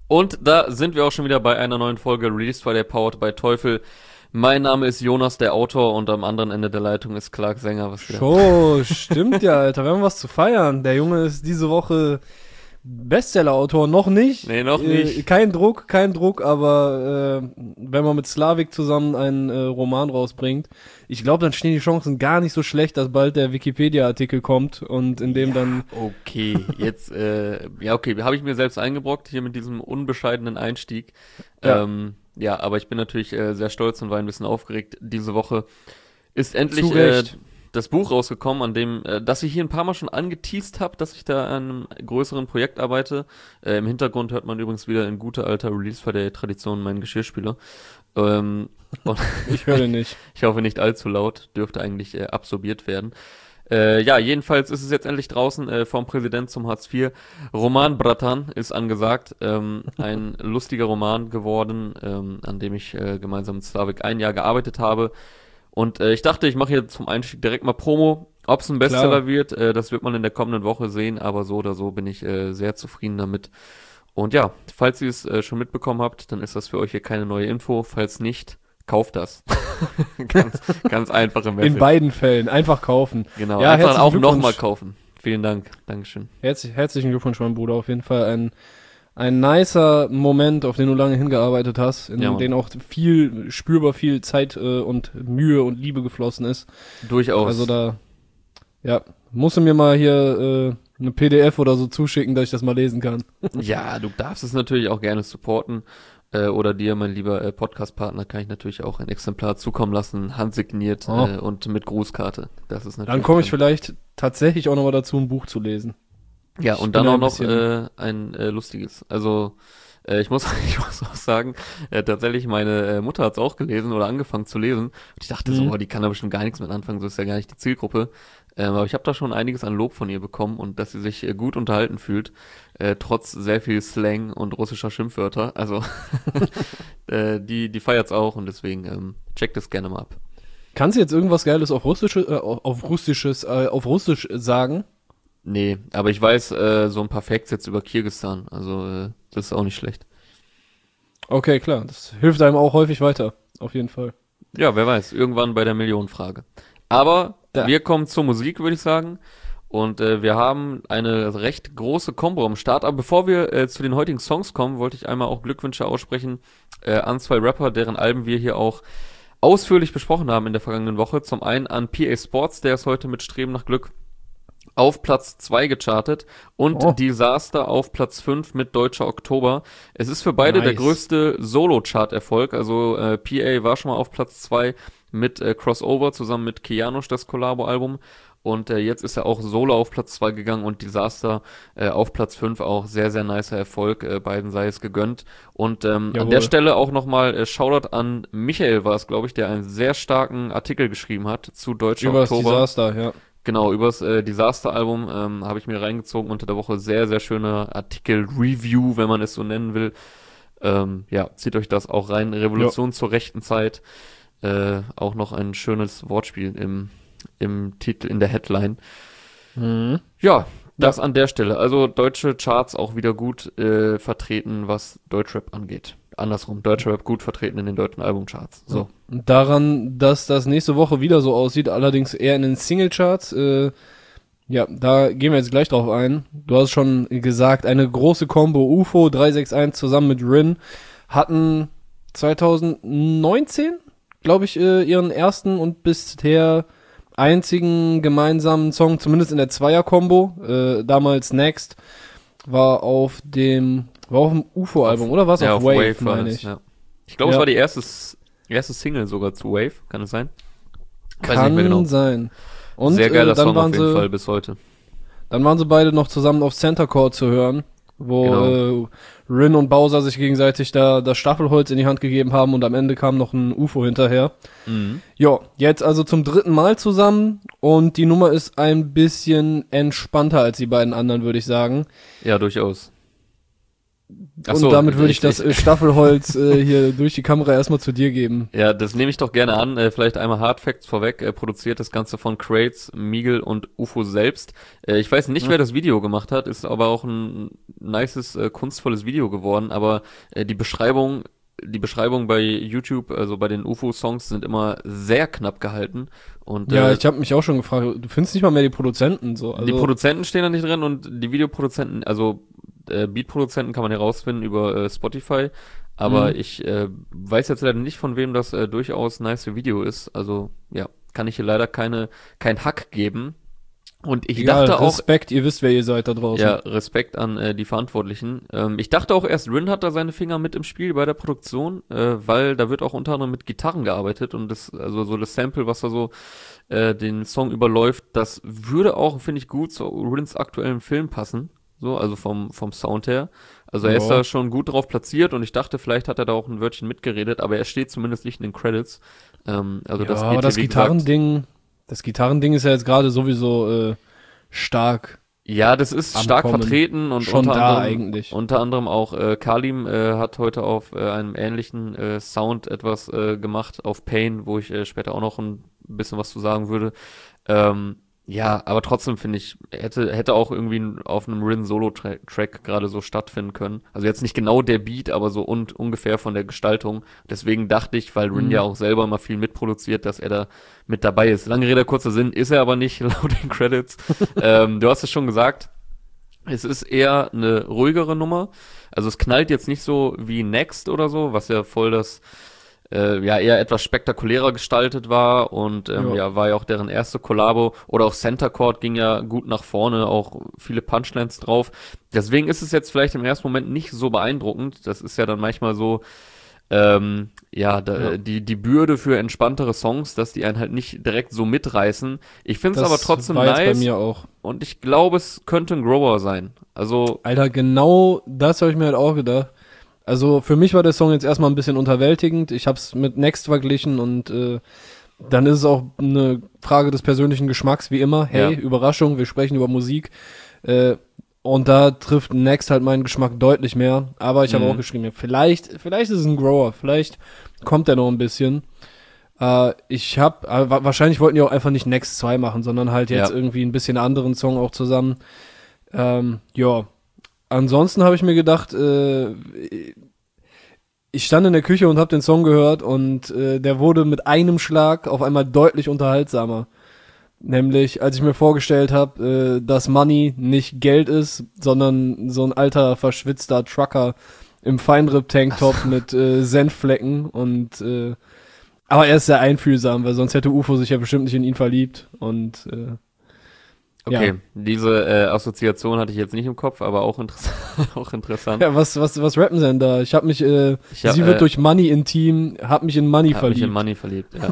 Und da sind wir auch schon wieder bei einer neuen Folge Release Friday Powered by Teufel. Mein Name ist Jonas, der Autor, und am anderen Ende der Leitung ist Clark Sänger. Was geht ab? Oh, stimmt ja, Alter. Wir haben was zu feiern. Der Junge ist diese Woche Bestseller-Autor. Noch nicht. Nee, noch nicht. Kein Druck, aber wenn man mit Slavik zusammen einen Roman rausbringt, ich glaube, dann stehen die Chancen gar nicht so schlecht, dass bald der Wikipedia-Artikel kommt und in dem dann... Okay, jetzt, okay, habe ich mir selbst eingebrockt, hier mit diesem unbescheidenen Einstieg. Ja. Aber ich bin natürlich sehr stolz und war ein bisschen aufgeregt. Diese Woche ist endlich Zu Recht. das Buch rausgekommen, an dem, das ich hier ein paar Mal schon angeteast habe, dass ich da an einem größeren Projekt arbeite. Im Hintergrund hört man übrigens wieder in guter alter Release-Friday-Tradition meinen Geschirrspüler. Und Ich höre den nicht. ich hoffe nicht allzu laut, dürfte eigentlich absorbiert werden. Jedenfalls ist es jetzt endlich draußen vom Präsident zum Hartz IV. Roman Bratan ist angesagt. Ein lustiger Roman geworden, an dem ich gemeinsam mit Slavik ein Jahr gearbeitet habe. Und ich dachte, ich mache hier zum Einstieg direkt mal Promo. Ob es ein Bestseller wird, das wird man in der kommenden Woche sehen. Aber so oder so bin ich sehr zufrieden damit. Und ja, falls ihr es schon mitbekommen habt, dann ist das für euch hier keine neue Info. Falls nicht, kauft das. ganz einfache Message. In beiden Fällen. Einfach kaufen. Genau, Ja, einfach herzlichen auch Glückwunsch. nochmal kaufen. Vielen Dank. Dankeschön. Herzlichen Glückwunsch, mein Bruder. Auf jeden Fall ein nicer Moment, auf den du lange hingearbeitet hast, in Ja, Mann. den auch spürbar viel Zeit und Mühe und Liebe geflossen ist. Durchaus. Also musst du mir mal hier eine PDF oder so zuschicken, dass ich das mal lesen kann. Ja, du darfst es natürlich auch gerne supporten. Oder dir, mein lieber Podcast-Partner, kann ich natürlich auch ein Exemplar zukommen lassen, handsigniert und mit Grußkarte. Das ist natürlich. Dann komme ich vielleicht tatsächlich auch nochmal dazu, ein Buch zu lesen. Ja, Ich und bin dann da auch ein noch bisschen- ein lustiges. Also ich muss auch sagen, tatsächlich meine Mutter hat es auch gelesen oder angefangen zu lesen. Und ich dachte so, die kann da bestimmt gar nichts mit anfangen, so ist ja gar nicht die Zielgruppe. Aber ich habe da schon einiges an Lob von ihr bekommen und dass sie sich gut unterhalten fühlt, trotz sehr viel Slang und russischer Schimpfwörter. Also die feiert's auch und deswegen checkt es gerne mal ab. Kannst du jetzt irgendwas Geiles auf Russisch sagen? Nee, aber ich weiß so ein paar Facts jetzt über Kirgisistan, also das ist auch nicht schlecht. Okay, klar. Das hilft einem auch häufig weiter. Auf jeden Fall. Ja, wer weiß, irgendwann bei der Millionenfrage. Aber Da. wir kommen zur Musik, würde ich sagen. Und wir haben eine recht große Kombo am Start. Aber bevor wir zu den heutigen Songs kommen, wollte ich einmal auch Glückwünsche aussprechen an zwei Rapper, deren Alben wir hier auch ausführlich besprochen haben in der vergangenen Woche. Zum einen an PA Sports, der ist heute mit Streben nach Glück auf Platz 2 gechartet und Disaster auf Platz 5 mit Deutscher Oktober. Es ist für beide der Nice. größte Solo-Chart-Erfolg. Also PA war schon mal auf Platz 2 mit Crossover zusammen mit Kianosch, das Collabo-Album. Und jetzt ist er auch solo auf Platz 2 gegangen und Disaster auf Platz 5 auch sehr, sehr nicer Erfolg. Beiden sei es gegönnt. Und an Jawohl. der Stelle auch nochmal Shoutout an Michael war es, glaube ich, der einen sehr starken Artikel geschrieben hat zu Deutscher Über das Oktober. Desaster, ja. Genau, übers Disaster-Album habe ich mir reingezogen unter der Woche. Sehr, sehr schöner Artikel-Review, wenn man es so nennen will. Zieht euch das auch rein. Revolution zur rechten Zeit. Auch noch ein schönes Wortspiel im Titel, in der Headline. Ja, das an der Stelle. Also deutsche Charts auch wieder gut vertreten, was Deutschrap angeht. Andersrum, Deutschrap gut vertreten in den deutschen Albumcharts. So. Daran, dass das nächste Woche wieder so aussieht, allerdings eher in den Singlecharts. Da gehen wir jetzt gleich drauf ein. Du hast schon gesagt, eine große Combo UFO 361 zusammen mit Rin hatten 2019, glaube ich, ihren ersten und bisher einzigen gemeinsamen Song, zumindest in der Zweier-Combo. Damals Next war auf dem UFO-Album, oder was? Ja, auf Wave, war meine das, ich. ja. Ich glaube, es Ja. war die erste Single sogar zu Wave, kann es sein? Weiß nicht Kann mehr genau. sein. Und Sehr geiler dann Song waren auf jeden sie, Fall bis heute. Dann waren sie beide noch zusammen auf Center Court zu hören, wo Genau. Rin und Bowser sich gegenseitig da das Staffelholz in die Hand gegeben haben und am Ende kam noch ein UFO hinterher. Ja, jetzt also zum 3. Mal zusammen und die Nummer ist ein bisschen entspannter als die beiden anderen, würde ich sagen. Ja, durchaus. Ach Und so, damit würde ich das Staffelholz hier durch die Kamera erstmal zu dir geben. Ja, das nehme ich doch gerne an. Vielleicht einmal Hard Facts vorweg. Produziert das Ganze von Crates, Miegel und UFO selbst. Ich weiß nicht, wer das Video gemacht hat, ist aber auch ein nices, kunstvolles Video geworden. Aber die Beschreibung bei YouTube, also bei den UFO-Songs, sind immer sehr knapp gehalten. Und Ja, ich habe mich auch schon gefragt, du findest nicht mal mehr die Produzenten so. Also, die Produzenten stehen da nicht drin und die Videoproduzenten, also Beatproduzenten kann man herausfinden über Spotify. Aber ich weiß jetzt leider nicht, von wem das durchaus nice Video ist. Also ja, kann ich hier leider kein Hack geben. Und ich egal, dachte auch, Respekt, ihr wisst, wer ihr seid da draußen. ja, Respekt an die Verantwortlichen. Ich dachte auch erst, Rin hat da seine Finger mit im Spiel bei der Produktion, weil da wird auch unter anderem mit Gitarren gearbeitet und das, also so das Sample, was da so den Song überläuft, das würde auch, finde ich, gut zu Rins aktuellen Film passen. So, also vom Sound her. Also er ist da schon gut drauf platziert und ich dachte, vielleicht hat er da auch ein Wörtchen mitgeredet, aber er steht zumindest nicht in den Credits. Also Ja, das geht aber das hier, wie gesagt, Gitarrending ist ja jetzt gerade sowieso stark ja, das ist am stark Kommen. vertreten und Schon da eigentlich. unter anderem auch Kalim hat heute auf einem ähnlichen Sound etwas gemacht auf Pain, wo ich später auch noch ein bisschen was zu sagen würde. Ja, aber trotzdem finde ich, hätte auch irgendwie auf einem Rin Solo-Track gerade so stattfinden können. Also jetzt nicht genau der Beat, aber so ungefähr von der Gestaltung. Deswegen dachte ich, weil Rin ja auch selber immer viel mitproduziert, dass er da mit dabei ist. Lange Rede, kurzer Sinn, ist er aber nicht, laut den Credits. Du hast es schon gesagt, es ist eher eine ruhigere Nummer. Also es knallt jetzt nicht so wie Next oder so, was ja voll das ja eher etwas spektakulärer gestaltet war und ja, war ja auch deren erste Kollabo oder auch Center Court ging ja gut nach vorne, auch viele Punchlines drauf. Deswegen ist es jetzt vielleicht im ersten Moment nicht so beeindruckend. Das ist ja dann manchmal so, die Bürde für entspanntere Songs, dass die einen halt nicht direkt so mitreißen. Ich finde es aber trotzdem war jetzt nice bei mir auch. und ich glaube, es könnte ein Grower sein. Also Alter, genau das habe ich mir halt auch gedacht. Also für mich war der Song jetzt erstmal ein bisschen unterwältigend. Ich habe es mit Next verglichen und dann ist es auch eine Frage des persönlichen Geschmacks, wie immer. Hey, Ja. Überraschung, wir sprechen über Musik. Und da trifft Next halt meinen Geschmack deutlich mehr. Aber ich habe auch geschrieben, ja, vielleicht ist es ein Grower, vielleicht kommt der noch ein bisschen. Wahrscheinlich wollten die auch einfach nicht Next 2 machen, sondern halt jetzt irgendwie ein bisschen anderen Song auch zusammen. Ja. Ansonsten habe ich mir gedacht, ich stand in der Küche und habe den Song gehört und der wurde mit einem Schlag auf einmal deutlich unterhaltsamer. Nämlich, als ich mir vorgestellt habe, dass Money nicht Geld ist, sondern so ein alter, verschwitzter Trucker im Feinripp-Tanktop mit Senfflecken und aber er ist sehr einfühlsam, weil sonst hätte UFO sich ja bestimmt nicht in ihn verliebt und okay, ja. diese Assoziation hatte ich jetzt nicht im Kopf, aber auch auch interessant. Ja, was rappen sie denn da? Ich habe mich, sie wird durch Money intim, hab mich in Money hab verliebt. mich in Money verliebt, ja.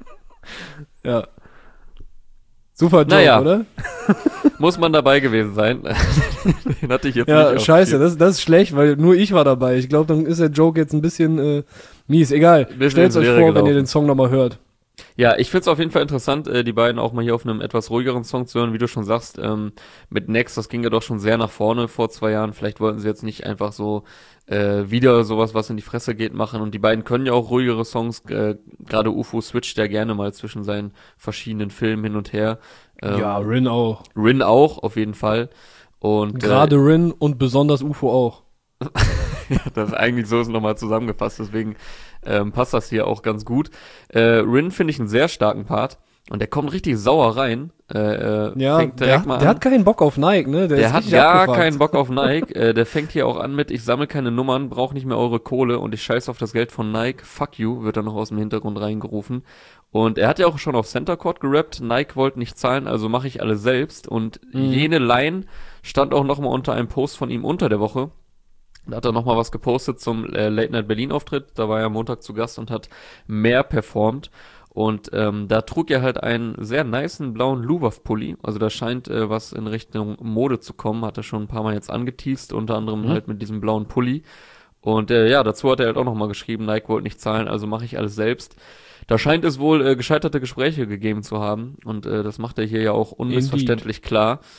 Ja. Super Joke, Naja. oder? Muss man dabei gewesen sein. Den hatte ich jetzt nicht Ja, auf scheiße, dem das ist schlecht, weil nur ich war dabei. Ich glaube, dann ist der Joke jetzt ein bisschen mies. Egal, Bisschen stellt's ins euch Leere vor, wenn ihr gelaufen. den Song nochmal hört. Ja, ich find's auf jeden Fall interessant, die beiden auch mal hier auf einem etwas ruhigeren Song zu hören, wie du schon sagst, mit Next, das ging ja doch schon sehr nach vorne vor 2 Jahren, vielleicht wollten sie jetzt nicht einfach so wieder sowas, was in die Fresse geht, machen und die beiden können ja auch ruhigere Songs, gerade UFO switcht ja gerne mal zwischen seinen verschiedenen Filmen hin und her. Rin auch. Rin auch, auf jeden Fall. Und Gerade Rin und besonders UFO auch. ja, das ist eigentlich so ist nochmal zusammengefasst, deswegen passt das hier auch ganz gut. Rin finde ich einen sehr starken Part und der kommt richtig sauer rein. Ja, Fängt direkt mal der an. hat keinen Bock auf Nike, ne? Der ist hat richtig gar abgefuckt. keinen Bock auf Nike. Der fängt hier auch an mit, ich sammle keine Nummern, brauche nicht mehr eure Kohle und ich scheiß auf das Geld von Nike. Fuck you, wird dann noch aus dem Hintergrund reingerufen. Und er hat ja auch schon auf Center Court gerappt. Nike wollte nicht zahlen, also mache ich alles selbst. Und jene Line stand auch nochmal unter einem Post von ihm unter der Woche. Da hat er nochmal was gepostet zum Late Night Berlin Auftritt. Da war er am Montag zu Gast und hat mehr performt. Und da trug er halt einen sehr nicen blauen Luwaf-Pulli. Also da scheint was in Richtung Mode zu kommen. Hat er schon ein paar Mal jetzt angeteased, unter anderem halt mit diesem blauen Pulli. Und ja, dazu hat er halt auch nochmal geschrieben, Nike wollte nicht zahlen, also mache ich alles selbst. Da scheint es wohl gescheiterte Gespräche gegeben zu haben. Und das macht er hier ja auch unmissverständlich klar.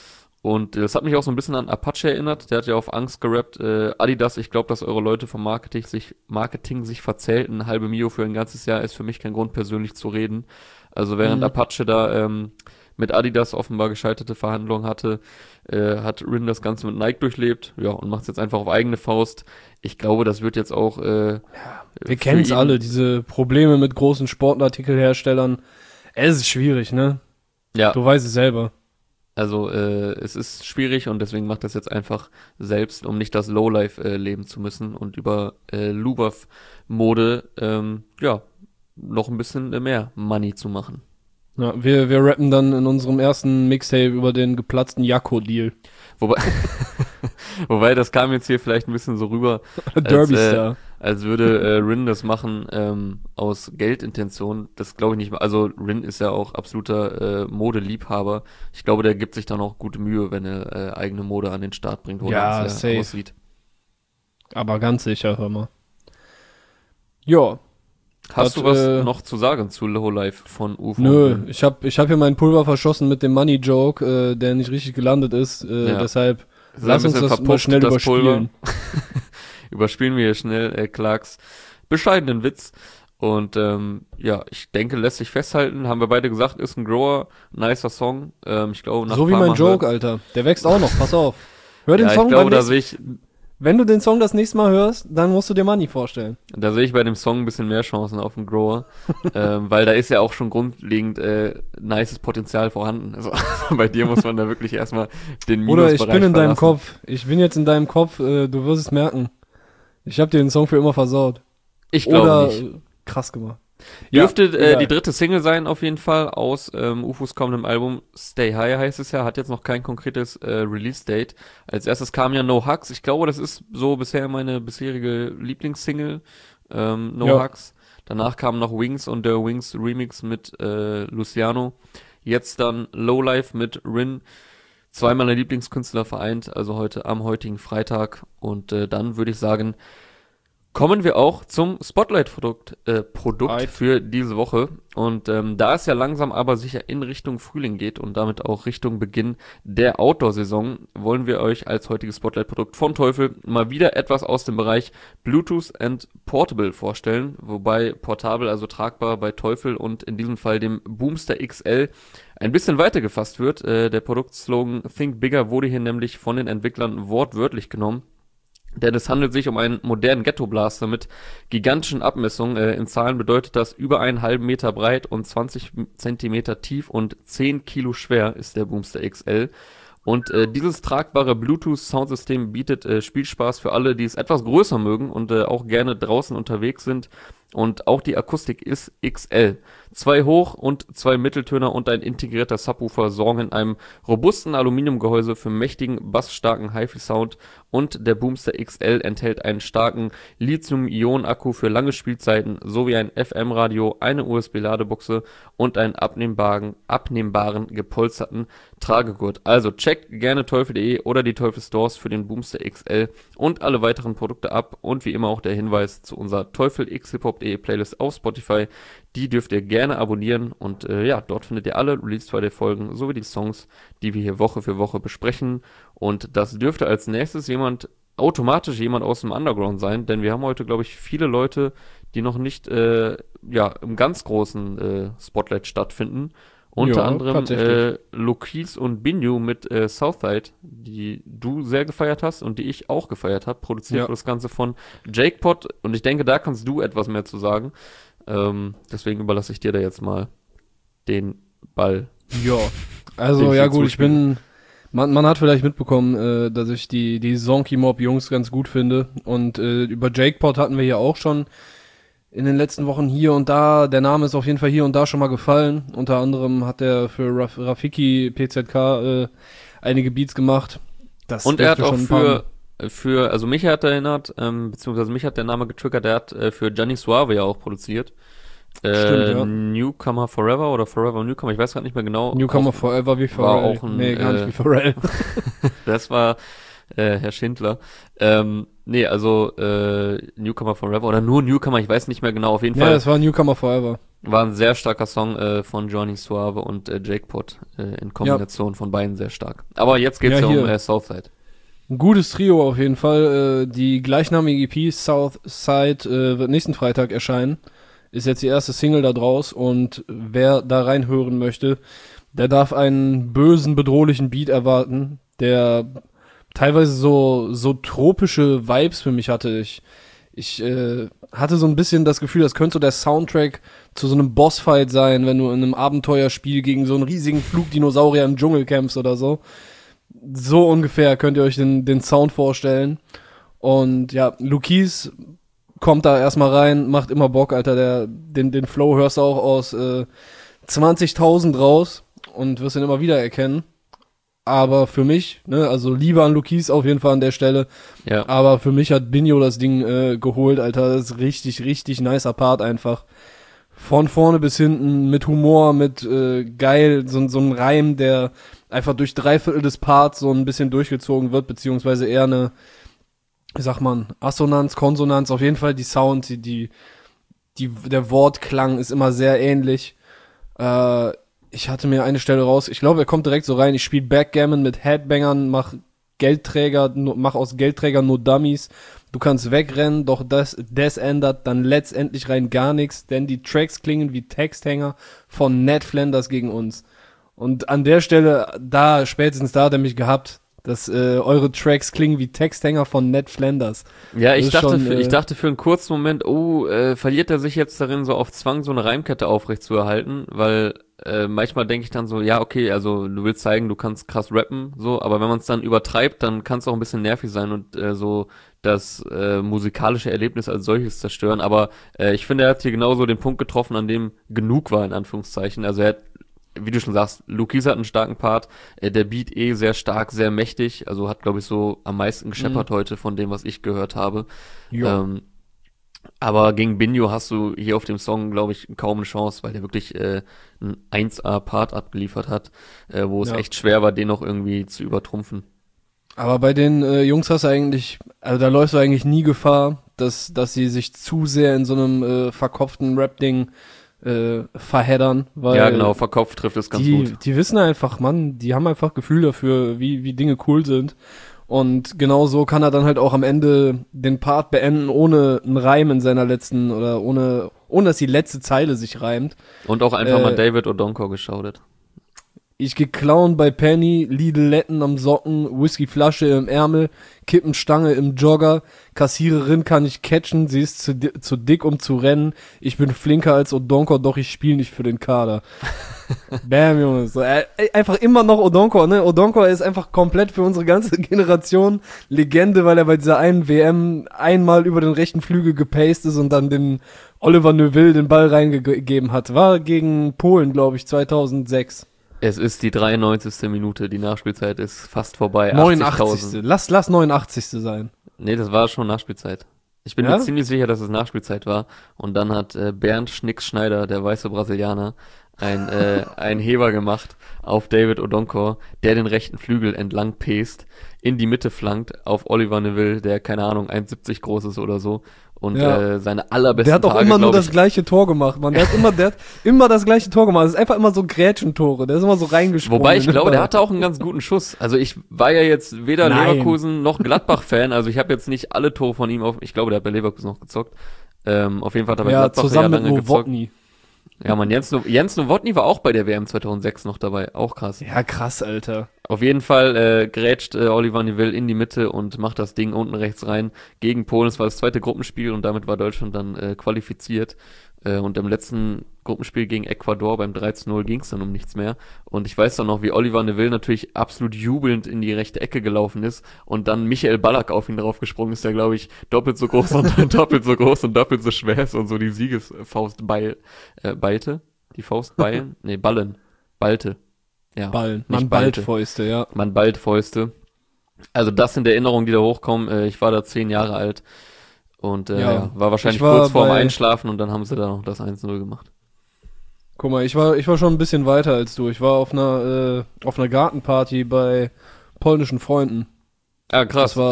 Und das hat mich auch so ein bisschen an Apache erinnert. Der hat ja auf Angst gerappt. Adidas, ich glaube, dass eure Leute vom Marketing sich verzählten. 1/2 Mio für ein ganzes Jahr ist für mich kein Grund, persönlich zu reden. Also während Apache da mit Adidas offenbar gescheiterte Verhandlungen hatte, hat Rin das Ganze mit Nike durchlebt. Ja, und macht es jetzt einfach auf eigene Faust. Ich glaube, das wird jetzt auch wir kennen es alle, diese Probleme mit großen Sportartikelherstellern. Es ist schwierig, ne? Ja. Du weißt es selber. Also es ist schwierig und deswegen macht das jetzt einfach selbst, um nicht das Lowlife leben zu müssen und über Lubav-Mode noch ein bisschen mehr Money zu machen. Ja, wir rappen dann in unserem ersten Mixtape über den geplatzten Jakko-Deal. Wobei, das kam jetzt hier vielleicht ein bisschen so rüber, Derby-Star. als würde Rin das machen aus Geldintention. Das glaube ich nicht mal. Also Rin ist ja auch absoluter Modeliebhaber. Ich glaube, der gibt sich dann auch gute Mühe, wenn er eigene Mode an den Start bringt, wo ja, das safe. aussieht. Aber ganz sicher, hör mal. Ja. Hast du was noch zu sagen zu Lowlife von UFO? Nö, ich hab hier meinen Pulver verschossen mit dem Money-Joke, der nicht richtig gelandet ist. Deshalb lass uns das mal schnell überspielen. Überspielen wir hier schnell Clarks bescheidenen Witz. Und ich denke, lässt sich festhalten, haben wir beide gesagt, ist ein Grower, nicer Song. Ich glaube, nach so wie mein Joke, Alter. Der wächst auch noch, pass auf. Hör den ja, Song ich glaube, da sehe ich... Wenn du den Song das nächste Mal hörst, dann musst du dir Money vorstellen. Da sehe ich bei dem Song ein bisschen mehr Chancen auf den Grower, weil da ist ja auch schon grundlegend nices Potenzial vorhanden. Also bei dir muss man da wirklich erstmal den Minusbereich Oder ich bin in deinem Kopf. Ich bin jetzt in deinem Kopf, du wirst es merken. Ich habe dir den Song für immer versaut. Ich glaube nicht. Krass gemacht. Dürfte die dritte Single sein auf jeden Fall aus UFOs kommendem Album Stay High heißt es ja, hat jetzt noch kein konkretes Release-Date. Als erstes kam ja No Hugs. Ich glaube, das ist so bisher meine bisherige Lieblingssingle, No Hugs. Danach kamen noch Wings und der Wings Remix mit Luciano. Jetzt dann Lowlife mit Rin. Zwei meiner Lieblingskünstler vereint, also heute am heutigen Freitag. Und dann würde ich sagen, kommen wir auch zum Spotlight-Produkt für diese Woche. Und da es ja langsam aber sicher in Richtung Frühling geht und damit auch Richtung Beginn der Outdoor-Saison, wollen wir euch als heutiges Spotlight-Produkt von Teufel mal wieder etwas aus dem Bereich Bluetooth and Portable vorstellen. Wobei portabel, also tragbar bei Teufel und in diesem Fall dem Boomster XL ein bisschen weiter gefasst wird. Der Produktslogan Think Bigger wurde hier nämlich von den Entwicklern wortwörtlich genommen. Denn es handelt sich um einen modernen Ghetto-Blaster mit gigantischen Abmessungen. In Zahlen bedeutet das über 1,5 Meter breit und 20 Zentimeter tief und 10 Kilo schwer ist der Boomster XL. Und dieses tragbare Bluetooth-Soundsystem bietet Spielspaß für alle, die es etwas größer mögen und auch gerne draußen unterwegs sind. Und auch die Akustik ist XL. 2 Hoch- und 2 Mitteltöner und ein integrierter Subwoofer sorgen in einem robusten Aluminiumgehäuse für mächtigen, bassstarken HiFi-Sound. Und der Boomster XL enthält einen starken Lithium-Ionen-Akku für lange Spielzeiten sowie ein FM-Radio, eine USB-Ladebuchse und einen abnehmbaren gepolsterten Tragegurt. Also checkt gerne teufel.de oder die Teufel Stores für den Boomster XL und alle weiteren Produkte ab. Und wie immer auch der Hinweis zu unserer Teufel X Hip-Hop.de Playlist auf Spotify. Die dürft ihr gerne abonnieren und dort findet ihr alle Release Friday Folgen sowie die Songs, die wir hier Woche für Woche besprechen. Und das dürfte als nächstes automatisch jemand aus dem Underground sein, denn wir haben heute, glaube ich, viele Leute, die noch nicht im ganz großen Spotlight stattfinden. Unter anderem Lokis und Binyu mit Southside, die du sehr gefeiert hast und die ich auch gefeiert habe. Produziert wird das Ganze von Jakepot und ich denke, da kannst du etwas mehr zu sagen. Deswegen überlasse ich dir da jetzt mal den Ball. Ja, also ja gut, man hat vielleicht mitbekommen, dass ich die Zonky Mob Jungs ganz gut finde und über Jakepot hatten wir ja auch schon in den letzten Wochen hier und da, der Name ist auf jeden Fall hier und da schon mal gefallen. Unter anderem hat er für Rafiki PZK einige Beats gemacht. Und er hat auch also mich hat erinnert, beziehungsweise mich hat der Name getriggert, der hat für Gianni Suave ja auch produziert. Stimmt, ja. Newcomer Forever oder Forever Newcomer, ich weiß gerade nicht mehr genau. Newcomer Forever wie Pharrell. War auch gar nicht wie Pharrell. Das war Herr Schindler. Newcomer Forever oder nur Newcomer, ich weiß nicht mehr genau, auf jeden Fall. Ja, das war Newcomer Forever. War ein sehr starker Song von Johnny Suave und Jake Pot in Kombination von beiden sehr stark. Aber jetzt geht's ja um Southside. Ein gutes Trio auf jeden Fall. Die gleichnamige EP Southside wird nächsten Freitag erscheinen. Ist jetzt die erste Single da draus und wer da reinhören möchte, der darf einen bösen, bedrohlichen Beat erwarten, der teilweise so tropische Vibes für mich hatte. Ich hatte so ein bisschen das Gefühl, das könnte so der Soundtrack zu so einem Bossfight sein, wenn du in einem Abenteuerspiel gegen so einen riesigen Flugdinosaurier im Dschungel kämpfst oder so. So ungefähr könnt ihr euch den Sound vorstellen. Und ja, Luquis kommt da erstmal rein, macht immer Bock, Alter. Den Flow hörst du auch aus 20.000 raus und wirst ihn immer wieder erkennen. Aber für mich, ne, also Liebe an Luquis auf jeden Fall an der Stelle. Ja. Aber für mich hat Binho das Ding geholt, Alter. Das ist richtig, richtig nicer Part einfach. Von vorne bis hinten, mit Humor, mit geil, so ein Reim, der einfach durch 3/4 des Parts so ein bisschen durchgezogen wird, beziehungsweise eher eine, wie sagt man, Assonanz, Konsonanz, auf jeden Fall die Sound, der Wortklang ist immer sehr ähnlich. Ich hatte mir eine Stelle raus, ich glaube, er kommt direkt so rein, ich spiele Backgammon mit Headbangern, mach aus Geldträgern nur Dummies. Du kannst wegrennen, doch das ändert dann letztendlich rein gar nichts, denn die Tracks klingen wie Texthänger von Ned Flanders gegen uns. Und an der Stelle, spätestens da hat er mich gehabt, dass eure Tracks klingen wie Texthänger von Ned Flanders. Ja, ich dachte für einen kurzen Moment, verliert er sich jetzt darin, so auf Zwang so eine Reimkette aufrechtzuerhalten, weil manchmal denke ich dann so, ja, okay, also du willst zeigen, du kannst krass rappen, so, aber wenn man es dann übertreibt, dann kann es auch ein bisschen nervig sein und so das musikalische Erlebnis als solches zerstören, aber ich finde, er hat hier genauso den Punkt getroffen, an dem genug war, in Anführungszeichen, also er hat, wie du schon sagst, Luquis hat einen starken Part, der Beat sehr stark, sehr mächtig, also hat, glaube ich, so am meisten gescheppert heute von dem, was ich gehört habe. Aber gegen Binho hast du hier auf dem Song, glaube ich, kaum eine Chance, weil der wirklich einen 1A-Part abgeliefert hat, wo es echt schwer war, den noch irgendwie zu übertrumpfen. Aber bei den Jungs hast du eigentlich, also da läufst du eigentlich nie Gefahr, dass sie sich zu sehr in so einem verkopften Rap-Ding verheddern, weil ja, genau, verkopft trifft es ganz gut. Die wissen einfach, Mann, die haben einfach Gefühl dafür, wie Dinge cool sind. Und genau so kann er dann halt auch am Ende den Part beenden, ohne einen Reim in seiner letzten, oder ohne dass die letzte Zeile sich reimt. Und auch einfach mal David Odonkor geschaudet. Ich geh klauen bei Penny, Lidl-Letten am Socken, Whiskyflasche im Ärmel, Kippenstange im Jogger, Kassiererin kann ich catchen, sie ist zu dick, um zu rennen, ich bin flinker als Odonkor, doch ich spiele nicht für den Kader. Bam, Junge. So, einfach immer noch Odonkor, ne? Odonkor ist einfach komplett für unsere ganze Generation Legende, weil er bei dieser einen WM einmal über den rechten Flügel gepaced ist und dann den Oliver Neuville den Ball reingegeben hat. War gegen Polen, glaube ich, 2006. Es ist die 93. Minute, die Nachspielzeit ist fast vorbei. 89. Lass 89. sein. Nee, das war schon Nachspielzeit. Ich bin mir ziemlich sicher, dass es Nachspielzeit war. Und dann hat Bernd Schnicks Schneider, der weiße Brasilianer, einen Heber gemacht auf David Odonkor, der den rechten Flügel entlang pest, in die Mitte flankt auf Oliver Neuville, der, keine Ahnung, 1,70 groß ist oder so. Und seine allerbesten Der hat auch Tage, immer nur das gleiche Tor gemacht, man. Der hat immer das gleiche Tor gemacht. Das ist einfach immer so Grätschentore. Der ist immer so reingesprungen. Wobei ich glaube, der hatte auch einen ganz guten Schuss. Also ich war ja jetzt weder Leverkusen noch Gladbach-Fan. Also ich habe jetzt nicht alle Tore von ihm ich glaube, der hat bei Leverkusen noch gezockt. Auf jeden Fall hat er bei Gladbach zusammen ja lange mit gezockt. Nowotny. Ja, man, Jens Nowotny war auch bei der WM 2006 noch dabei. Auch krass. Ja, krass, Alter. Auf jeden Fall grätscht Oliver Neuville in die Mitte und macht das Ding unten rechts rein gegen Polen. Es war das zweite Gruppenspiel und damit war Deutschland dann qualifiziert. Und im letzten Gruppenspiel gegen Ecuador beim 3:0 ging es dann um nichts mehr. Und ich weiß dann noch, wie Oliver Neuville natürlich absolut jubelnd in die rechte Ecke gelaufen ist und dann Michael Ballack auf ihn draufgesprungen ist, der, glaube ich, doppelt so groß und doppelt so groß und doppelt so schwer ist und so die Siegesfaust ballte. Die Faust ballen? Nee, ballen. Ballte. Ja. Ballen. Man ballt Fäuste, ja. Man ballt Fäuste. Also das sind Erinnerungen, die da hochkommen. Ich war da 10 Jahre alt. Und war wahrscheinlich kurz vorm Einschlafen und dann haben sie da noch das 1:0 gemacht. Guck mal, ich war schon ein bisschen weiter als du. Ich war auf einer Gartenparty bei polnischen Freunden. Ah, krass.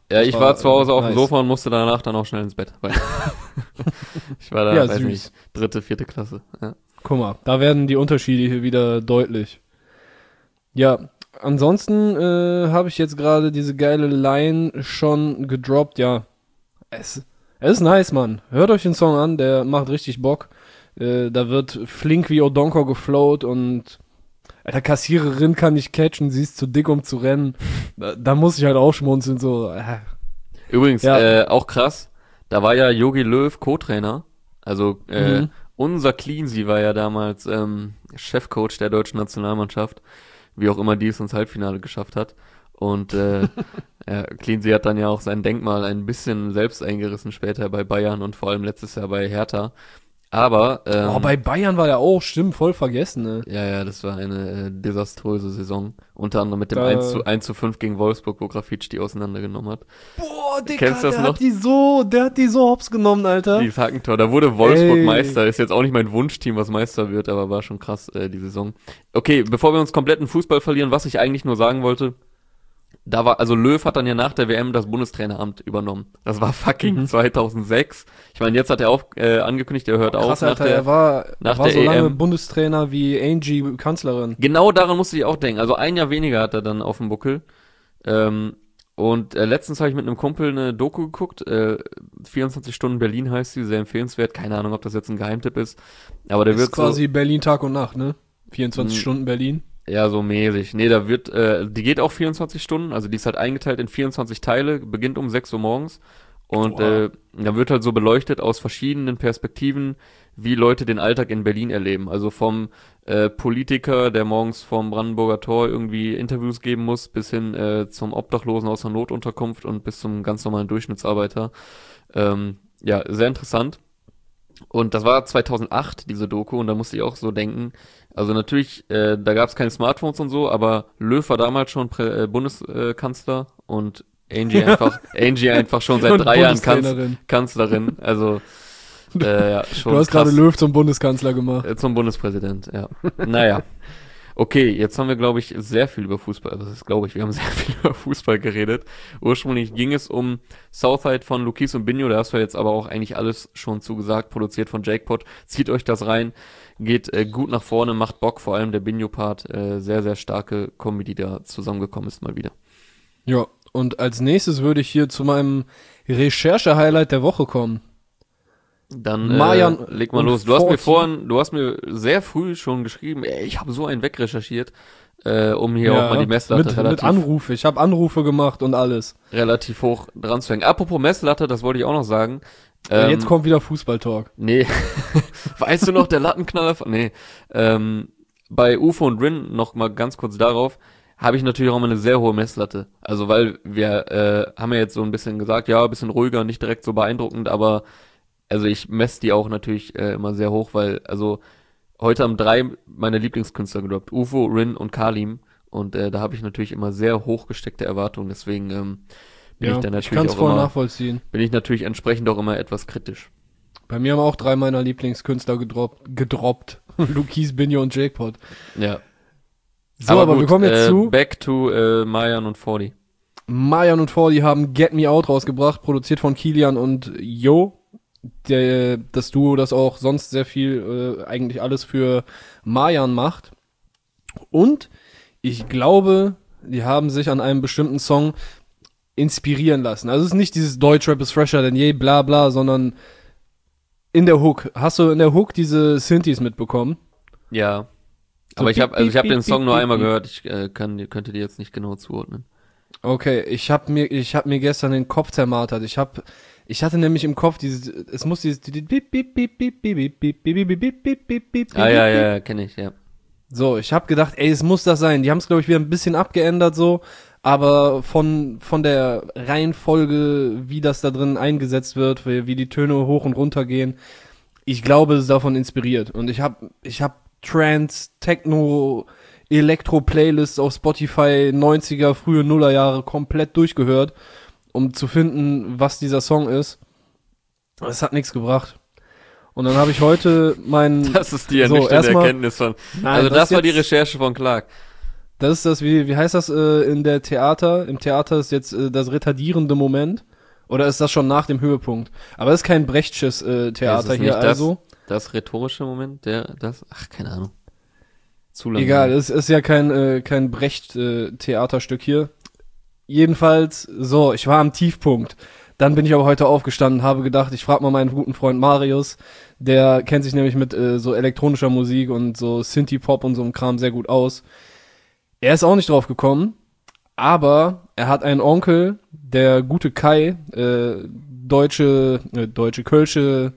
Ja, ich war zu Hause auf dem nice. Sofa und musste danach dann auch schnell ins Bett. Weil ich war da, Ja, weiß süß. nicht, 3., 4. Klasse. Ja. Guck mal, da werden die Unterschiede hier wieder deutlich. Ja, ansonsten habe ich jetzt gerade diese geile Line schon gedroppt. Ja, es ist nice, Mann. Hört euch den Song an, der macht richtig Bock. Da wird flink wie Odonko geflowt und Alter, Kassiererin kann nicht catchen, sie ist zu dick, um zu rennen. Da muss ich halt auch schmunzeln, so. Übrigens, Ja. auch krass, da war ja Jogi Löw Co-Trainer. Also unser Cleansy war ja damals Chefcoach der deutschen Nationalmannschaft, wie auch immer die es ins Halbfinale geschafft hat. Und ja, Cleansy hat dann ja auch sein Denkmal ein bisschen selbst eingerissen später bei Bayern und vor allem letztes Jahr bei Hertha. Aber Bei Bayern war der auch, stimmt, voll vergessen, ne? ja, das war eine desaströse Saison. Unter anderem mit dem Da- 1:5 gegen Wolfsburg, wo Grafitsch die auseinandergenommen hat. Boah, Digga, Kennst du das der noch? hat die so hops genommen, Alter. Dieses Hackentor, da wurde Wolfsburg Ey. Meister. Ist jetzt auch nicht mein Wunschteam, was Meister wird, aber war schon krass, die Saison. Okay, bevor wir uns komplett in Fußball verlieren, was ich eigentlich nur sagen wollte, also Löw hat dann ja nach der WM das Bundestraineramt übernommen. Das war fucking 2006. Ich meine, jetzt hat er auch angekündigt, er hört auf Krass, nach Alter, der... er war der so lange EM. Bundestrainer wie Angie Kanzlerin. Genau daran musste ich auch denken. Also ein Jahr weniger hat er dann auf dem Buckel. Und letztens habe ich mit einem Kumpel eine Doku geguckt. 24 Stunden Berlin heißt sie, sehr empfehlenswert. Keine Ahnung, ob das jetzt ein Geheimtipp ist. Aber der Ist wird quasi Berlin Tag und Nacht, ne? 24 Mhm. Stunden Berlin. ja, so mäßig. Nee, die geht auch 24 Stunden. Also die ist halt eingeteilt in 24 Teile, beginnt um 6 Uhr morgens. Und Boah. da wird halt so beleuchtet aus verschiedenen Perspektiven, wie Leute den Alltag in Berlin erleben. Also vom Politiker, der morgens vorm Brandenburger Tor irgendwie Interviews geben muss, bis hin zum Obdachlosen aus der Notunterkunft und bis zum ganz normalen Durchschnittsarbeiter. Ja, sehr interessant. Und das war 2008, diese Doku, und da musste ich auch so denken, also natürlich, da gab es keine Smartphones und so, aber Löw war damals schon Bundeskanzler und Angie einfach schon seit Und 3 Jahren Bundestrainerin. Kanzlerin, also ja, schon Du hast gerade krass. Löw zum Bundeskanzler gemacht. Zum Bundespräsident, ja. Naja. Okay, jetzt haben wir, glaube ich, sehr viel über Fußball, also das ist, glaube ich, wir haben sehr viel über Fußball geredet. Ursprünglich ging es um Southside von Lukis und Binho, da hast du jetzt aber auch eigentlich alles schon zugesagt, produziert von Jackpot. Zieht euch das rein, geht gut nach vorne, macht Bock, vor allem der Binho-Part, sehr, sehr starke Kombi, die da zusammengekommen ist mal wieder. Ja, und als nächstes würde ich hier zu meinem Recherche-Highlight der Woche kommen. Dann Mayan leg mal und los. Du hast mir Forti. sehr früh schon geschrieben, ey, ich habe so einen wegrecherchiert, um hier auch mal die Messlatte mit Anrufe. Ich habe Anrufe gemacht und alles. relativ hoch dran zu hängen. Apropos Messlatte, das wollte ich auch noch sagen. Jetzt kommt wieder Fußball-Talk. Nee, weißt du noch, der Lattenknaller von, nee, bei UFO und Rin, noch mal ganz kurz darauf, habe ich natürlich auch mal eine sehr hohe Messlatte. Also, weil wir haben ja jetzt so ein bisschen gesagt, ja, ein bisschen ruhiger, nicht direkt so beeindruckend, aber also ich messe die auch natürlich immer sehr hoch, weil, also heute haben 3 meine Lieblingskünstler gedroppt, UFO, Rin und Kalim, und da habe ich natürlich immer sehr hoch gesteckte Erwartungen, deswegen bin ich dann ich natürlich kann es auch voll immer, nachvollziehen. bin ich natürlich entsprechend auch immer etwas kritisch. Bei mir haben auch 3 meiner Lieblingskünstler gedroppt. Lukis, Binho und Jackpot. Ja. So, aber wir kommen jetzt zu Back to Mayan und Forti. Mayan und Forti haben Get Me Out rausgebracht, produziert von Kilian und Yo. Das Duo, das auch sonst sehr viel, eigentlich alles für Mayan macht. Und ich glaube, die haben sich an einem bestimmten Song inspirieren lassen. Also es ist nicht dieses Deutschrap ist fresher denn je, bla bla, sondern in der Hook. Hast du in der Hook diese Synthes mitbekommen? Ja. So Aber ich habe piep, den piep, Song piep, nur piep, einmal piep. gehört. Ich könnte die jetzt nicht genau zuordnen. Okay, ich hab mir gestern den Kopf zermartert. Ich hatte nämlich im Kopf es muss dieses Ja, kenne ich, ja. So, ich habe gedacht, ey, es muss das sein. Die haben es, glaube ich, wieder ein bisschen abgeändert so, aber von der Reihenfolge, wie das da drin eingesetzt wird, wie die Töne hoch und runter gehen, ich glaube, es ist davon inspiriert. Und ich hab Trance, Techno, Elektro-Playlists auf Spotify 90er, frühe Nullerjahre komplett durchgehört, um zu finden, was dieser Song ist. Es hat nichts gebracht. Und dann habe ich heute Das ist die So, ernüchternde erstmal- Erkenntnis von. Nein, Also das war die jetzt- Recherche von Clark. Das ist das, wie heißt das im Theater ist jetzt das retardierende Moment. Oder ist das schon nach dem Höhepunkt? Aber das ist kein Brechtsches Theater hier, also. Das rhetorische Moment, keine Ahnung. Zu lange. Egal, es ist ja kein Brecht-Theaterstück hier. Jedenfalls, so, ich war am Tiefpunkt. Dann bin ich aber heute aufgestanden, habe gedacht, ich frage mal meinen guten Freund Marius, der kennt sich nämlich mit so elektronischer Musik und so Synthie-Pop und so einem Kram sehr gut aus. Er ist auch nicht drauf gekommen, aber er hat einen Onkel, der gute Kai, kölsche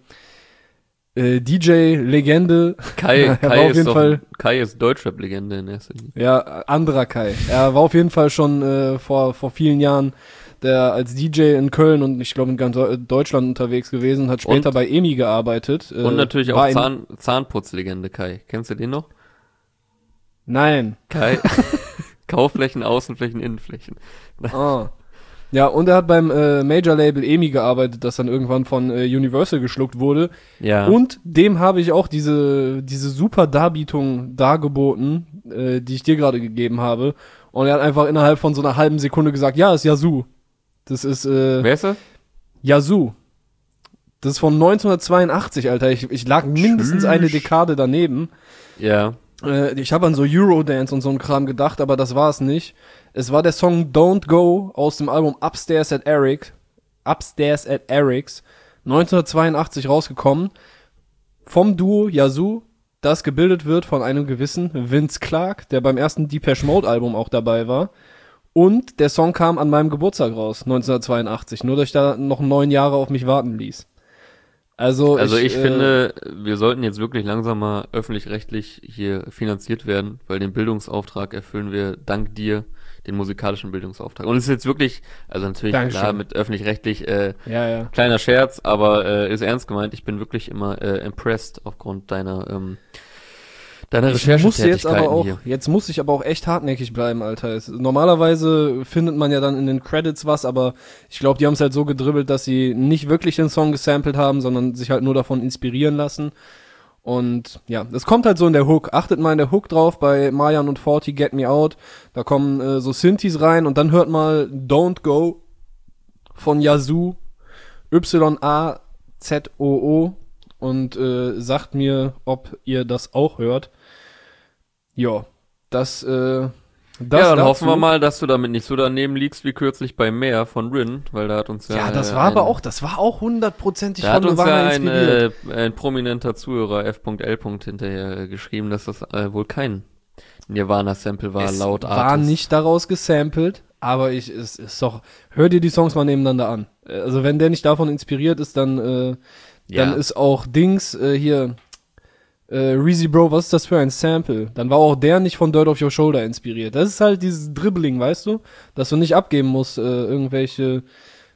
DJ-Legende. Kai ist Deutschrap-Legende in erster Linie. Ja, anderer Kai. Er war auf jeden Fall schon vor vielen Jahren der als DJ in Köln und ich glaube in ganz Deutschland unterwegs gewesen, hat später bei EMI gearbeitet. Und natürlich auch Zahnputzlegende Kai. Kennst du den noch? Nein. Kai. Kaufflächen, Außenflächen, Innenflächen. Ah. Ja, und er hat beim Major-Label EMI gearbeitet, das dann irgendwann von Universal geschluckt wurde. Ja. Und dem habe ich auch diese super Darbietung dargeboten, die ich dir gerade gegeben habe. Und er hat einfach innerhalb von so einer halben Sekunde gesagt, ja, ist Yazoo. Das ist, wer ist das? Yazoo. Das ist von 1982, Alter. Ich lag mindestens eine Dekade daneben. Ja. Ich habe an so Eurodance und so einen Kram gedacht, aber das war es nicht. Es war der Song Don't Go aus dem Album Upstairs at Eric's, 1982 rausgekommen. Vom Duo Yazoo, das gebildet wird von einem gewissen Vince Clarke, der beim ersten Depeche Mode Album auch dabei war. Und der Song kam an meinem Geburtstag raus, 1982, nur dass ich da noch 9 Jahre auf mich warten ließ. Also ich finde, wir sollten jetzt wirklich langsam mal öffentlich-rechtlich hier finanziert werden, weil den Bildungsauftrag erfüllen wir dank dir, den musikalischen Bildungsauftrag. Und es ist jetzt wirklich, also natürlich Dankeschön. Klar mit öffentlich-rechtlich, ja. kleiner Scherz, aber ist ernst gemeint. Ich bin wirklich immer impressed aufgrund deiner Recherchetätigkeiten jetzt muss ich aber auch echt hartnäckig bleiben, Alter. Normalerweise findet man ja dann in den Credits was, aber ich glaube, die haben es halt so gedribbelt, dass sie nicht wirklich den Song gesampelt haben, sondern sich halt nur davon inspirieren lassen. Und ja, es kommt halt so in der Hook. Achtet mal in der Hook drauf bei Marjan und Forty, Get Me Out. Da kommen so Synthes rein und dann hört mal Don't Go von Yazoo, YAZOO und sagt mir, ob ihr das auch hört. Ja, das dann hoffen wir mal, dass du damit nicht so daneben liegst wie kürzlich bei Meer von Rin, weil da hat uns das war auch hundertprozentig von Nirvana inspiriert. Ein prominenter Zuhörer F.L. hinterher geschrieben, dass das wohl kein Nirvana-Sample war, laut Artis. War nicht daraus gesampelt, aber es ist doch, hör dir die Songs mal nebeneinander an. Also wenn der nicht davon inspiriert ist, dann ist auch Dings hier Reezy Bro, was ist das für ein Sample? Dann war auch der nicht von Dirt Off Your Shoulder inspiriert. Das ist halt dieses Dribbling, weißt du? Dass du nicht abgeben musst, irgendwelche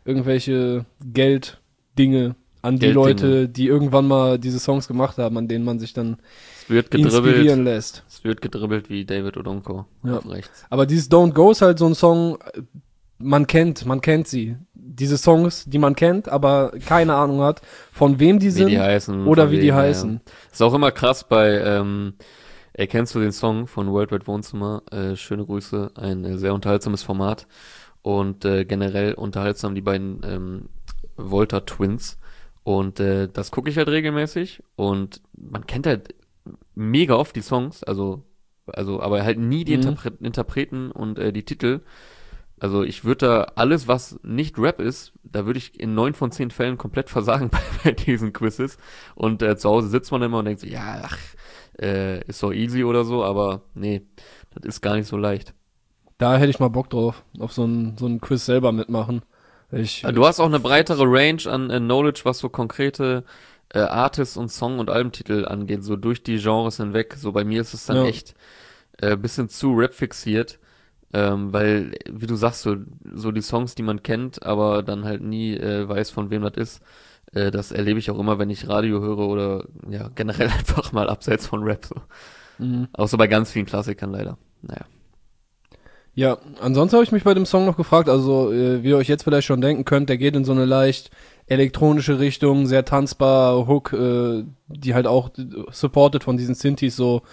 Gelddinge an die Leute, die irgendwann mal diese Songs gemacht haben, an denen man sich dann inspirieren lässt. Es wird gedribbelt wie David Odonko auf rechts. Aber dieses Don't Go ist halt so ein Song, man kennt sie. Diese Songs, die man kennt, aber keine Ahnung hat, von wem die sind oder wie die heißen. Ist auch immer krass bei, kennst du den Song von Worldwide Wohnzimmer? Schöne Grüße, ein sehr unterhaltsames Format und generell unterhaltsam die beiden Volta Twins und das gucke ich halt regelmäßig und man kennt halt mega oft die Songs, also aber halt nie die Interpreten und die Titel. Also ich würde da alles, was nicht Rap ist, da würde ich in 9 von 10 Fällen komplett versagen bei diesen Quizzes. Und zu Hause sitzt man immer und denkt so, ist doch easy oder so, aber nee, das ist gar nicht so leicht. Da hätte ich mal Bock drauf, auf so ein Quiz selber mitmachen. Du hast auch eine breitere Range an Knowledge, was so konkrete Artists und Song- und Albentitel angeht, so durch die Genres hinweg. So bei mir ist es dann echt bisschen zu Rap fixiert. Weil, wie du sagst, so die Songs, die man kennt, aber dann halt nie weiß, von wem das ist, das erlebe ich auch immer, wenn ich Radio höre oder ja, generell einfach mal abseits von Rap. So. Auch so bei ganz vielen Klassikern leider. Naja. Ja, ansonsten habe ich mich bei dem Song noch gefragt, also wie ihr euch jetzt vielleicht schon denken könnt, der geht in so eine leicht elektronische Richtung, sehr tanzbar, Hook, die halt auch supported von diesen Synthes so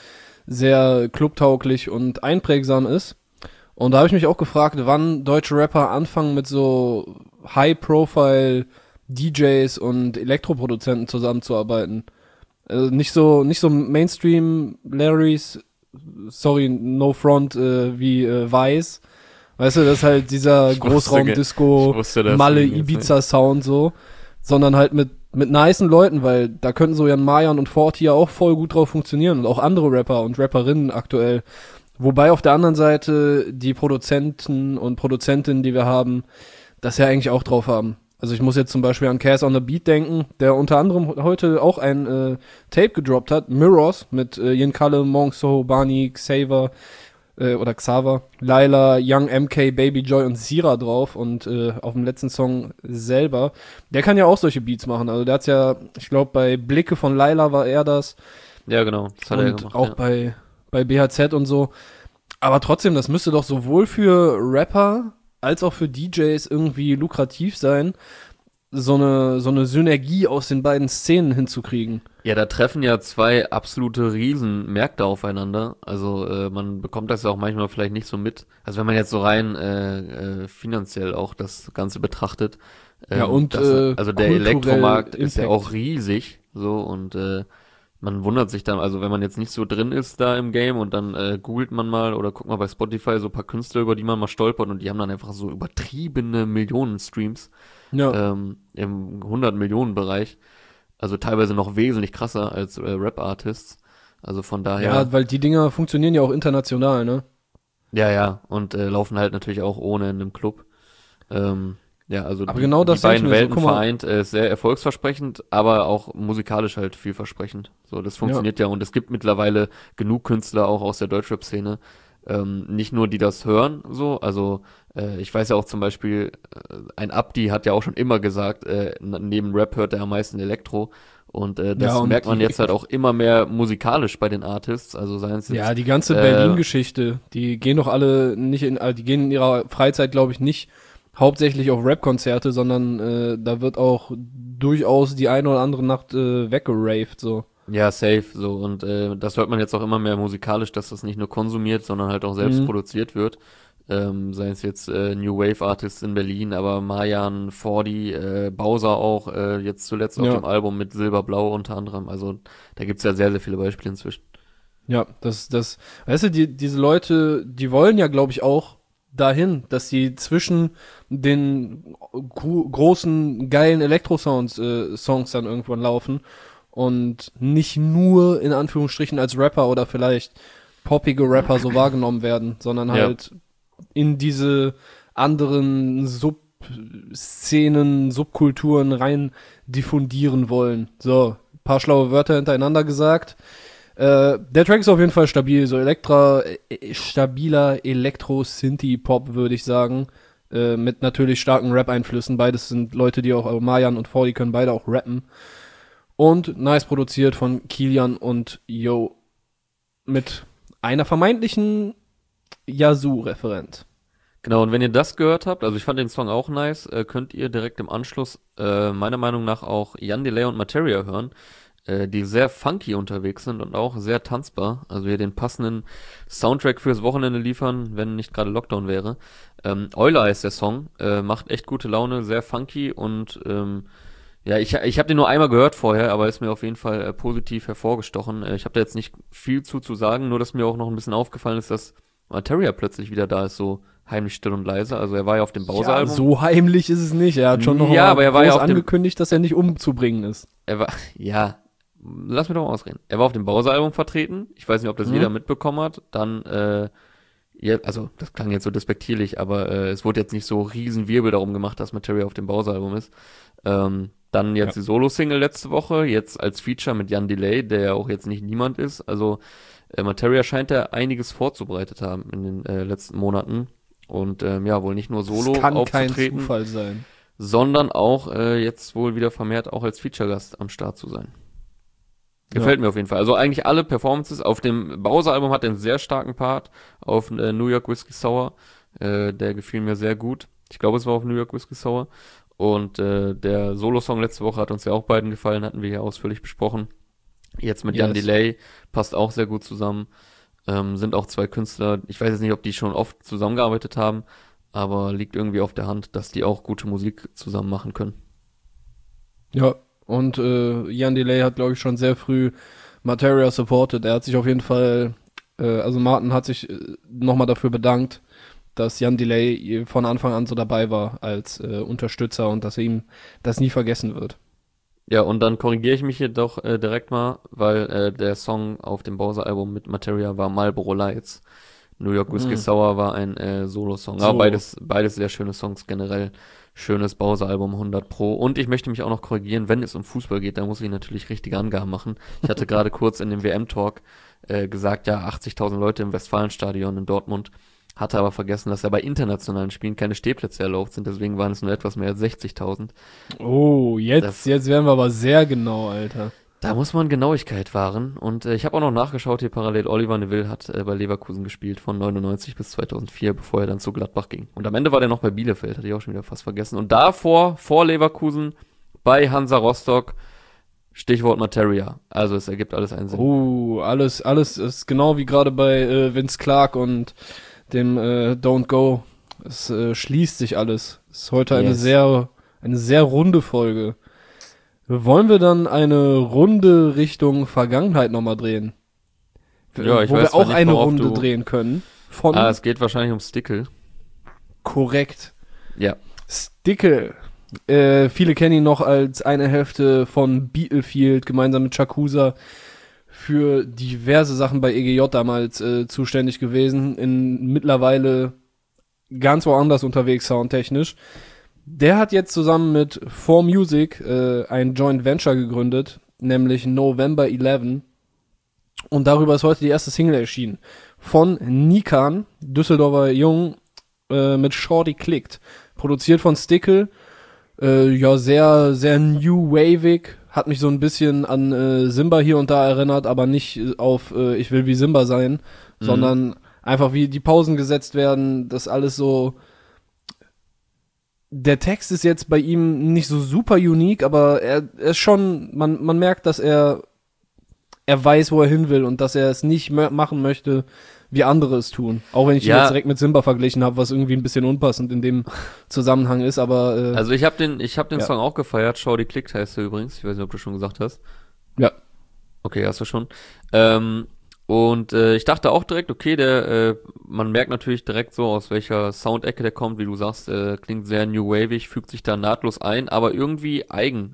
sehr clubtauglich und einprägsam ist. Und da habe ich mich auch gefragt, wann deutsche Rapper anfangen mit so High-Profile DJs und Elektroproduzenten zusammenzuarbeiten. Also nicht so Mainstream Larrys, sorry, no front, wie Weiß. Weißt du, das ist halt dieser Ich Großraum-Disco, wusste das Malle, irgendwie jetzt Ibiza-Sound so, sondern halt mit nicen Leuten, weil da könnten so Jan Mayan und Forti ja auch voll gut drauf funktionieren und auch andere Rapper und Rapperinnen aktuell. Wobei auf der anderen Seite die Produzenten und Produzentinnen, die wir haben, das ja eigentlich auch drauf haben. Also ich muss jetzt zum Beispiel an Cass on the Beat denken, der unter anderem heute auch ein Tape gedroppt hat, Mirrors, mit Yin Kalle, Mongso, Bani, Xaver, oder Xaver, Laila, Young MK, Baby Joy und Sira drauf und auf dem letzten Song selber. Der kann ja auch solche Beats machen. Also der hat's ja, ich glaube bei Blicke von Laila war er das. Ja, genau. Das hat er Und gemacht, auch ja. bei BHZ und so. Aber trotzdem, das müsste doch sowohl für Rapper als auch für DJs irgendwie lukrativ sein, so eine Synergie aus den beiden Szenen hinzukriegen. Ja, da treffen ja zwei absolute Riesenmärkte aufeinander. Also man bekommt das ja auch manchmal vielleicht nicht so mit. Also wenn man jetzt so rein finanziell auch das Ganze betrachtet. Ja, und also der kulturell Elektromarkt ist ja Impact. auch riesig. So und man wundert sich dann, also wenn man jetzt nicht so drin ist da im Game und dann googelt man mal oder guckt mal bei Spotify so ein paar Künstler, über die man mal stolpert und die haben dann einfach so übertriebene Millionen Streams Ja. im 100-Millionen-Bereich. Also teilweise noch wesentlich krasser als Rap-Artists. Also von daher, Ja, weil die Dinger funktionieren ja auch international, ne? ja, und laufen halt natürlich auch ohne in einem Club. Ja, also Aber genau die das denke ich beiden mir so, Welten guck mal. vereint, ist sehr erfolgsversprechend, aber auch musikalisch halt vielversprechend. So, das funktioniert ja und es gibt mittlerweile genug Künstler auch aus der Deutschrap-Szene, nicht nur die das hören, so, also ich weiß ja auch zum Beispiel, ein Abdi hat ja auch schon immer gesagt, neben Rap hört er am meisten Elektro und Ja, das und merkt man jetzt halt auch immer mehr musikalisch bei den Artists, also seien es jetzt ja, die ganze Berlin-Geschichte, die gehen doch alle nicht die gehen in ihrer Freizeit, glaube ich, nicht hauptsächlich auf Rap-Konzerte, sondern da wird auch durchaus die eine oder andere Nacht weggeraved, so. ja, safe, so. Und das hört man jetzt auch immer mehr musikalisch, dass das nicht nur konsumiert, sondern halt auch selbst Mhm. produziert wird. Sei es jetzt New Wave Artists in Berlin, aber Marjan, Fordy, Bowser auch, jetzt zuletzt auf Ja, dem Album mit Silberblau unter anderem. Also da gibt's ja sehr, sehr viele Beispiele inzwischen. ja, weißt du, diese Leute, die wollen ja, glaube ich, auch dahin, dass sie zwischen den großen, geilen Elektro-Sounds, Songs dann irgendwann laufen und nicht nur in Anführungsstrichen als Rapper oder vielleicht poppige Rapper so wahrgenommen werden, sondern Ja, halt in diese anderen Subszenen, Subkulturen rein diffundieren wollen. So, paar schlaue Wörter hintereinander gesagt. Der Track ist auf jeden Fall stabil, so stabiler Elektro-Synthie-Pop, würde ich sagen. Mit natürlich starken Rap-Einflüssen. Beides sind Leute, die auch, Marjan und Fordy können beide auch rappen. Und nice produziert von Kilian und Yo. Mit einer vermeintlichen Yazoo-Referent. genau. Und wenn ihr das gehört habt, also ich fand den Song auch nice, könnt ihr direkt im Anschluss meiner Meinung nach auch Jan Delay und Materia hören, die sehr funky unterwegs sind und auch sehr tanzbar. Also hier den passenden Soundtrack fürs Wochenende liefern, wenn nicht gerade Lockdown wäre. Euler ist der Song, macht echt gute Laune, sehr funky und ja, ich habe den nur einmal gehört vorher, aber ist mir auf jeden Fall positiv hervorgestochen. Ich habe da jetzt nicht viel zu sagen, nur dass mir auch noch ein bisschen aufgefallen ist, dass Materia plötzlich wieder da ist, so heimlich still und leise. Also er war ja auf dem Ja, Bowser-Album. so heimlich ist es nicht. Er hat schon noch Ja, mal aber er war groß ja auf dem, angekündigt, dass er nicht umzubringen ist. er war, ja, lass mich doch mal ausreden. Er war auf dem Bowser-Album vertreten. Ich weiß nicht, ob das jeder Mhm. mitbekommen hat. Dann, ja, also das klang jetzt so despektierlich, aber es wurde jetzt nicht so riesen Wirbel darum gemacht, dass Materia auf dem Bowser-Album ist. Dann Ja. jetzt die Solo-Single letzte Woche, jetzt als Feature mit Jan Delay, der ja auch jetzt nicht niemand ist. Also Materia scheint da einiges vorzubereitet haben in den letzten Monaten. Und ja, wohl nicht nur Das solo kann kein aufzutreten, Zufall sein. sondern auch jetzt wohl wieder vermehrt auch als Feature-Gast am Start zu sein. Ja. Gefällt mir auf jeden Fall. Also eigentlich alle Performances. Auf dem Bowser-Album hat er einen sehr starken Part. Auf New York Whiskey Sour. Der gefiel mir sehr gut. Ich glaube, es war auf New York Whiskey Sour. Und der Solo-Song letzte Woche hat uns ja auch beiden gefallen, hatten wir hier ausführlich besprochen. Jetzt mit Jan Yes. Delay passt auch sehr gut zusammen. Sind auch zwei Künstler, ich weiß jetzt nicht, ob die schon oft zusammengearbeitet haben, aber liegt irgendwie auf der Hand, dass die auch gute Musik zusammen machen können. Ja, und Jan Delay hat, glaube ich, schon sehr früh Materia supported. Er hat sich auf jeden Fall, also Martin hat sich nochmal dafür bedankt, dass Jan Delay von Anfang an so dabei war als Unterstützer und dass ihm das nie vergessen wird. Ja, und dann korrigiere ich mich hier doch direkt mal, weil der Song auf dem Bowser-Album mit Materia war Marlboro Lights. New York Whiskey Sour war ein Solo-Song. So. Aber beides sehr schöne Songs generell. Schönes Bowser-Album 100 Pro. Und ich möchte mich auch noch korrigieren, wenn es um Fußball geht, da muss ich natürlich richtige Angaben machen. Ich hatte gerade kurz in dem WM-Talk gesagt, ja, 80.000 Leute im Westfalenstadion in Dortmund. Hatte aber vergessen, dass ja bei internationalen Spielen keine Stehplätze erlaubt sind, deswegen waren es nur etwas mehr als 60.000. Oh, jetzt werden wir aber sehr genau, Alter. Da muss man Genauigkeit wahren. Und ich habe auch noch nachgeschaut hier parallel. Oliver Neville hat bei Leverkusen gespielt von 99 bis 2004, bevor er dann zu Gladbach ging. Und am Ende war der noch bei Bielefeld, hatte ich auch schon wieder fast vergessen. Und davor, vor Leverkusen, bei Hansa Rostock, Stichwort Materia. Also es ergibt alles einen Sinn. Oh, alles ist genau wie gerade bei Vince Clarke und dem Don't Go. Es schließt sich alles. Es ist heute eine sehr runde Folge. Wollen wir dann eine Runde Richtung Vergangenheit nochmal drehen? Ja, ich Wo weiß wir auch nicht, eine worauf Runde du... drehen können. Von es geht wahrscheinlich um Stickel. korrekt. Ja. Stickel. Viele kennen ihn noch als eine Hälfte von Beatlefield, gemeinsam mit Shakusa, für diverse Sachen bei EGJ damals zuständig gewesen, mittlerweile ganz woanders unterwegs soundtechnisch. Der hat jetzt zusammen mit 4Music ein Joint Venture gegründet, nämlich November 11. Und darüber ist heute die erste Single erschienen. Von Nikan, Düsseldorfer Jung, mit Shorty Klickt. Produziert von Stickel. Sehr, sehr new wavig. Hat mich so ein bisschen an Simba hier und da erinnert, aber nicht auf ich will wie Simba sein, sondern einfach wie die Pausen gesetzt werden, das alles so. Der Text ist jetzt bei ihm nicht so super unique, aber er ist schon, man merkt, dass er weiß, wo er hin will und dass er es nicht machen möchte, wie andere es tun. Auch wenn ich ihn jetzt direkt mit Simba verglichen habe, was irgendwie ein bisschen unpassend in dem Zusammenhang ist, aber also ich habe den Song auch gefeiert. Shorty Klickt heißt er übrigens. Ich weiß nicht, ob du schon gesagt hast. Ja. Okay, hast du schon. Und ich dachte auch direkt, okay, man merkt natürlich direkt so, aus welcher Soundecke der kommt, wie du sagst, klingt sehr new wavig, fügt sich da nahtlos ein, aber irgendwie eigen.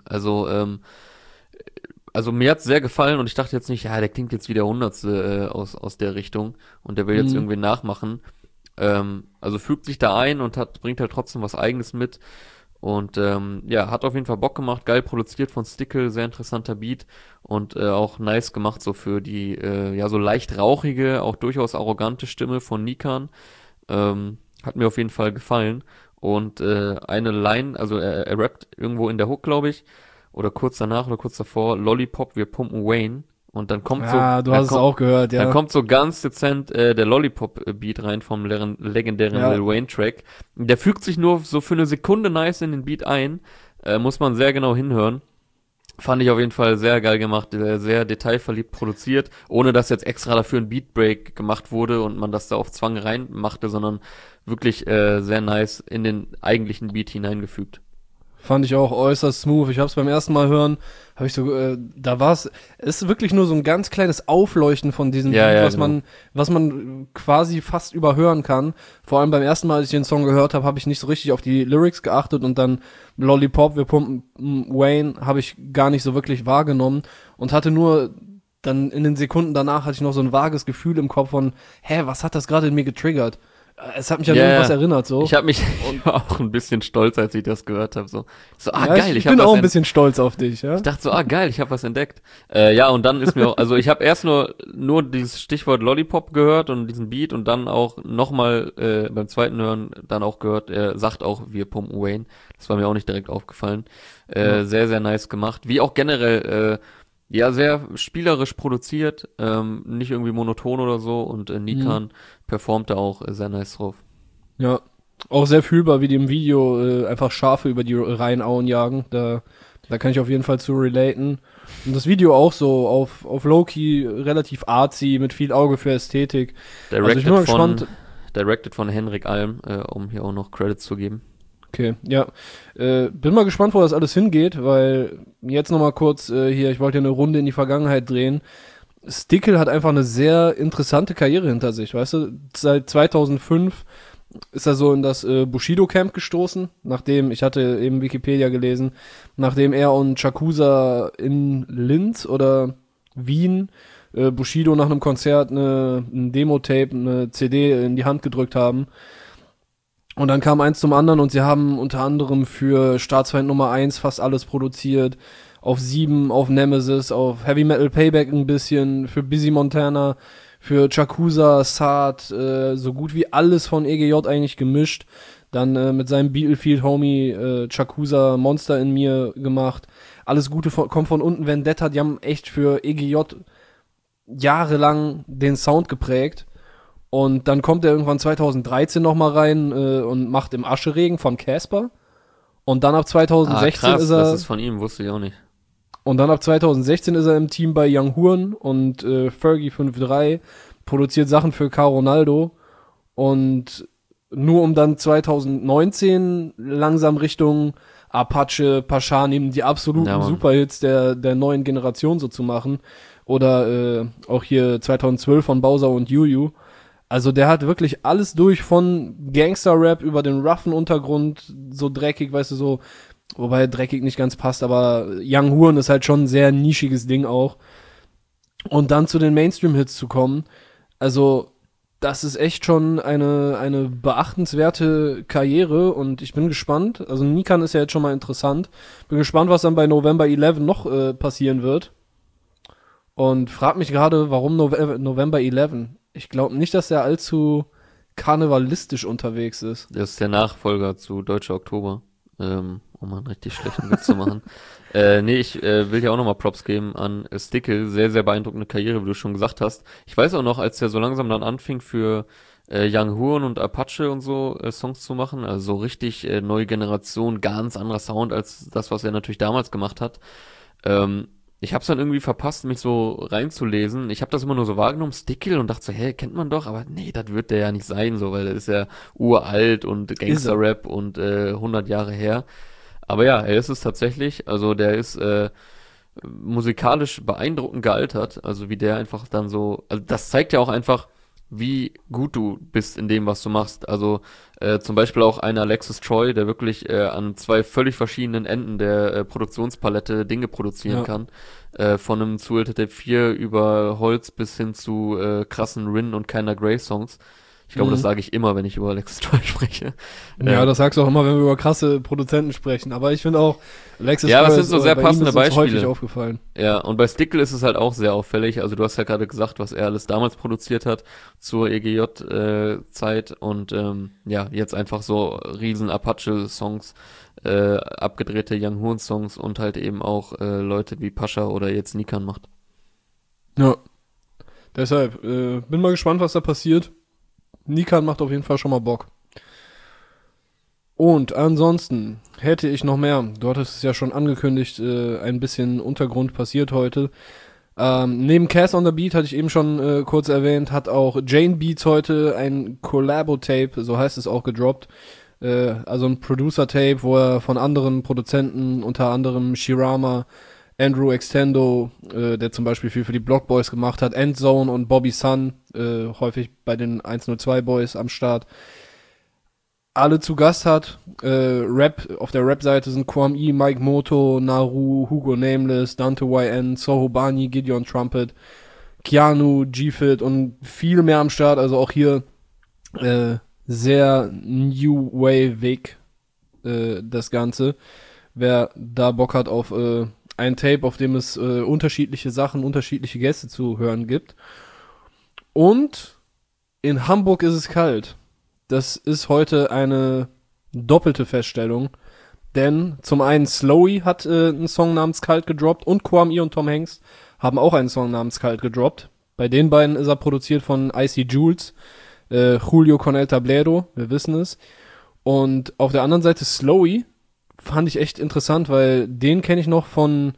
Also mir hat's sehr gefallen und ich dachte jetzt nicht, ja, der klingt jetzt wie der Hundertste aus der Richtung und der will jetzt irgendwie nachmachen. Also fügt sich da ein und bringt halt trotzdem was Eigenes mit. Und hat auf jeden Fall Bock gemacht, geil produziert von Stickel, sehr interessanter Beat und auch nice gemacht so für die so leicht rauchige, auch durchaus arrogante Stimme von Nikan. Hat mir auf jeden Fall gefallen. Und eine Line, also er rappt irgendwo in der Hook, glaube ich, oder kurz danach oder kurz davor, Lollipop, wir pumpen Wayne. Und dann kommt du hast es auch gehört, ja. Dann kommt so ganz dezent der Lollipop-Beat rein vom legendären Lil Wayne-Track. Der fügt sich nur so für eine Sekunde nice in den Beat ein. Muss man sehr genau hinhören. Fand ich auf jeden Fall sehr geil gemacht, sehr detailverliebt produziert, ohne dass jetzt extra dafür ein Beatbreak gemacht wurde und man das da auf Zwang reinmachte, sondern wirklich sehr nice in den eigentlichen Beat hineingefügt. Fand ich auch äußerst smooth. Ich hab's beim ersten Mal hören, habe ich so, es ist wirklich nur so ein ganz kleines Aufleuchten von diesem Beat, was man quasi fast überhören kann. Vor allem beim ersten Mal, als ich den Song gehört habe, habe ich nicht so richtig auf die Lyrics geachtet und dann Lollipop, wir pumpen Wayne, habe ich gar nicht so wirklich wahrgenommen und hatte nur dann in den Sekunden danach hatte ich noch so ein vages Gefühl im Kopf von, was hat das gerade in mir getriggert? Es hat mich an irgendwas erinnert, so. Ich war auch ein bisschen stolz, als ich das gehört habe. So geil, ich bin auch ein bisschen stolz auf dich, ja. Ich dachte so, geil, ich habe was entdeckt. Und dann ist mir auch, also ich habe erst nur dieses Stichwort Lollipop gehört und diesen Beat und dann auch nochmal beim zweiten Hören dann auch gehört, er sagt auch, wir pumpen Wayne. Das war mir auch nicht direkt aufgefallen. Sehr, sehr nice gemacht. Wie auch generell, sehr spielerisch produziert, nicht irgendwie monoton oder so und Nikan performt da auch sehr nice drauf. Ja, auch sehr fühlbar, wie die im Video einfach Schafe über die Rheinauen jagen. Da Da kann ich auf jeden Fall zu relaten. Und das Video auch so auf Low-Key, relativ artsy, mit viel Auge für Ästhetik. Also ich bin mal gespannt. Directed von Henrik Alm, um hier auch noch Credits zu geben. Okay, ja. Bin mal gespannt, wo das alles hingeht, weil jetzt nochmal kurz hier, ich wollte ja eine Runde in die Vergangenheit drehen. Stickle hat einfach eine sehr interessante Karriere hinter sich, weißt du? Seit 2005 ist er so in das Bushido-Camp gestoßen, nachdem, ich hatte eben Wikipedia gelesen, nachdem er und Chakusa in Linz oder Wien Bushido nach einem Konzert ein Demo-Tape, eine CD in die Hand gedrückt haben. Und dann kam eins zum anderen und sie haben unter anderem für Staatsfeind Nummer 1 fast alles produziert, auf 7, auf Nemesis, auf Heavy Metal Payback ein bisschen, für Busy Montana, für Chakusa, Saad, so gut wie alles von EGJ eigentlich gemischt. Dann mit seinem Battlefield-Homie Chakusa Monster in mir gemacht. Alles Gute kommt von unten. Vendetta, die haben echt für EGJ jahrelang den Sound geprägt. Und dann kommt er irgendwann 2013 nochmal rein und macht im Ascheregen von Casper. Und dann ab 2016 krass, ist er... das ist von ihm, wusste ich auch nicht. Und dann ab 2016 ist er im Team bei Young Horn und Fergie 5.3, produziert Sachen für K. Ronaldo. Und nur um dann 2019 langsam Richtung Apache, Pashanim, die absoluten Superhits der neuen Generation so zu machen. Oder auch hier 2012 von Bowser und Juju. Also der hat wirklich alles durch, von Gangster-Rap über den roughen Untergrund, so dreckig, weißt du, so, wobei dreckig nicht ganz passt, aber Young Horn ist halt schon ein sehr nischiges Ding auch. Und dann zu den Mainstream-Hits zu kommen, also das ist echt schon eine beachtenswerte Karriere und ich bin gespannt. Also Nikan ist ja jetzt schon mal interessant. Bin gespannt, was dann bei November 11 noch passieren wird. Und frag mich gerade, warum November 11? Ich glaube nicht, dass er allzu karnevalistisch unterwegs ist. Das ist der Nachfolger zu Deutscher Oktober, um einen richtig schlechten Witz zu machen. Ich will dir auch nochmal Props geben an Stickle. Sehr, sehr beeindruckende Karriere, wie du schon gesagt hast. Ich weiß auch noch, als der so langsam dann anfing für Young Horn und Apache und so Songs zu machen, also so richtig neue Generation, ganz anderer Sound als das, was er natürlich damals gemacht hat. Ich hab's dann irgendwie verpasst, mich so reinzulesen. Ich habe das immer nur so wahrgenommen, Stickle, und dachte so, hey, kennt man doch, aber nee, das wird der ja nicht sein, so, weil der ist ja uralt und Gangster-Rap und 100 Jahre her. Aber ja, er ist es tatsächlich. Also der ist musikalisch beeindruckend gealtert. Also wie der einfach dann so, also das zeigt ja auch einfach, wie gut du bist in dem, was du machst. Also zum Beispiel auch ein Alexis Troy, der wirklich an zwei völlig verschiedenen Enden der Produktionspalette Dinge produzieren kann. Von einem Zuhälter Tape 4 über Holz bis hin zu krassen Rin und Kinda Grey Songs. Ich glaube, das sage ich immer, wenn ich über Alexis Troy spreche. Ja, das sagst du auch immer, wenn wir über krasse Produzenten sprechen. Aber ich finde auch, Alexis Troy das sind so sehr passende Beispiele. Häufig aufgefallen. Ja, und bei Stickle ist es halt auch sehr auffällig. Also du hast ja gerade gesagt, was er alles damals produziert hat zur EGJ-Zeit und jetzt einfach so riesen Apache-Songs, abgedrehte Young Horn-Songs und halt eben auch Leute wie Pascha oder jetzt Nikan macht. Ja, deshalb bin mal gespannt, was da passiert. Nikan macht auf jeden Fall schon mal Bock. Und ansonsten hätte ich noch mehr. Du hattest es ja schon angekündigt, ein bisschen Untergrund passiert heute. Neben Cass on the Beat, hatte ich eben schon kurz erwähnt, hat auch Jane Beats heute ein Collabo-Tape, so heißt es auch, gedroppt. Also ein Producer-Tape, wo er von anderen Produzenten, unter anderem Shirama, Andrew Extendo, der zum Beispiel viel für die Block Boys gemacht hat, Endzone und Bobby Sun, häufig bei den 102 Boys am Start, alle zu Gast hat. Auf der Rap-Seite sind Kwame E, Mike Moto, Naru, Hugo Nameless, Dante YN, Soho Bani, Gideon Trumpet, Keanu, G-Fit und viel mehr am Start. Also auch hier sehr New Wave-ig das Ganze. Wer da Bock hat auf ein Tape, auf dem es unterschiedliche Sachen, unterschiedliche Gäste zu hören gibt. Und in Hamburg ist es kalt. Das ist heute eine doppelte Feststellung, denn zum einen Slowy hat einen Song namens Kalt gedroppt und Kwame E und Tom Hanks haben auch einen Song namens Kalt gedroppt. Bei den beiden ist er produziert von Icy Jules, Julio con el Tablero, wir wissen es. Und auf der anderen Seite Slowy fand ich echt interessant, weil den kenne ich noch von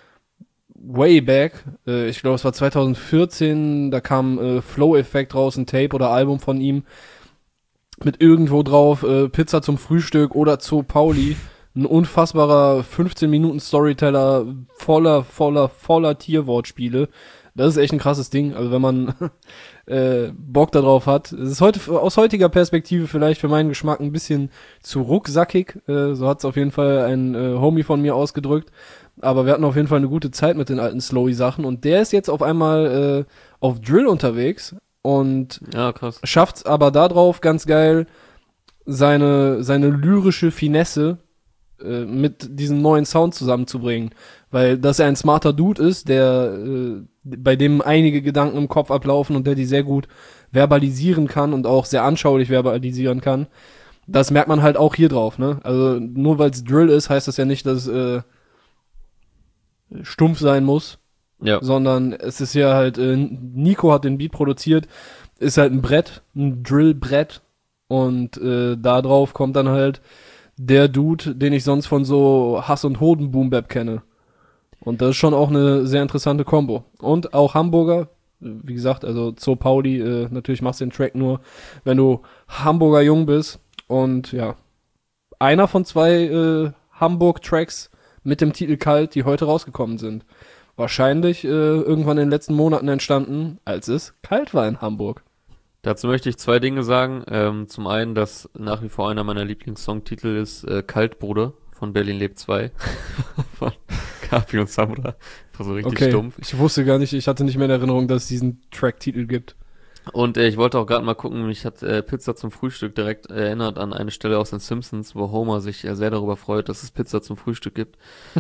way back. Ich glaube, es war 2014, da kam Flow Effect raus, ein Tape oder Album von ihm mit irgendwo drauf Pizza zum Frühstück oder Zoo Pauli. Ein unfassbarer 15 Minuten Storyteller voller Tierwortspiele. Das ist echt ein krasses Ding. Also wenn man Bock darauf hat. Es ist heute aus heutiger Perspektive vielleicht für meinen Geschmack ein bisschen zu rucksackig. So hat es auf jeden Fall ein Homie von mir ausgedrückt. Aber wir hatten auf jeden Fall eine gute Zeit mit den alten Slowy-Sachen. Und der ist jetzt auf einmal auf Drill unterwegs und Ja, krass. schafft's aber da drauf ganz geil, seine lyrische Finesse mit diesem neuen Sound zusammenzubringen. Weil, dass er ein smarter Dude ist, der bei dem einige Gedanken im Kopf ablaufen und der die sehr gut verbalisieren kann und auch sehr anschaulich verbalisieren kann, das merkt man halt auch hier drauf, ne? Also nur weil es Drill ist, heißt das ja nicht, dass es stumpf sein muss, Ja. sondern es ist ja halt, Nico hat den Beat produziert, ist halt ein Brett, ein Drill-Brett und da drauf kommt dann halt der Dude, den ich sonst von so Hass- und Hoden-Boom-Bap kenne. Und das ist schon auch eine sehr interessante Kombo. Und auch Hamburger, wie gesagt, also Zoo Pauli, natürlich machst du den Track nur, wenn du Hamburger Jung bist. Und ja, einer von 2 Hamburg-Tracks mit dem Titel Kalt, die heute rausgekommen sind. Wahrscheinlich irgendwann in den letzten Monaten entstanden, als es kalt war in Hamburg. Dazu möchte ich 2 Dinge sagen. Zum einen, dass nach wie vor einer meiner Lieblingssongtitel ist Kaltbruder von Berlin lebt 2 von Kapi und Samra. War so richtig Okay, stumpf. ich wusste gar nicht, ich hatte nicht mehr in Erinnerung, dass es diesen Track-Titel gibt. Und ich wollte auch gerade mal gucken, mich hat Pizza zum Frühstück direkt erinnert an eine Stelle aus den Simpsons, wo Homer sich sehr darüber freut, dass es Pizza zum Frühstück gibt.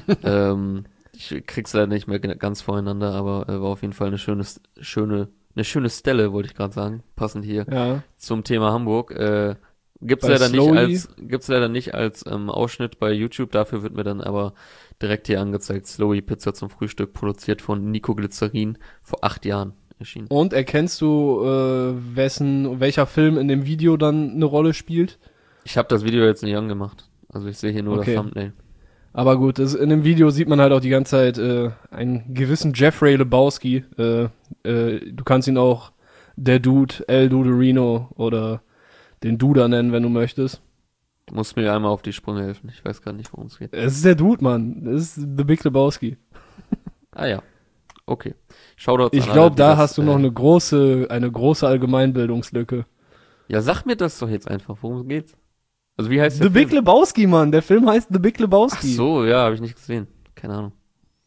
Ich krieg's leider nicht mehr ganz voreinander, aber war auf jeden Fall eine schöne Stelle, wollte ich gerade sagen, passend hier Ja. zum Thema Hamburg. Gibt's Bei leider Slowly. nicht als Ausschnitt bei YouTube, dafür wird mir dann aber direkt hier angezeigt, Slowy Pizza zum Frühstück, produziert von Nico Glycerin, vor 8 Jahren erschienen. Und erkennst du, welcher Film in dem Video dann eine Rolle spielt? Ich habe das Video jetzt nicht angemacht, also ich sehe hier nur Okay. das Thumbnail. Aber gut, in dem Video sieht man halt auch die ganze Zeit einen gewissen Jeffrey Lebowski. Du kannst ihn auch der Dude, El Duderino oder den Duder nennen, wenn du möchtest. Du musst mir einmal auf die Sprünge helfen, ich weiß gar nicht, worum es geht. Es ist der Dude, Mann. Es ist The Big Lebowski. Ah ja, okay. Shoutouts Ich an alle, glaube, die da das, hast du noch eine große Allgemeinbildungslücke. Ja, sag mir das doch jetzt einfach, worum geht's? Also wie heißt The der Big Film? Lebowski, Mann. Der Film heißt The Big Ach Lebowski. so, ja, habe ich nicht gesehen. Keine Ahnung.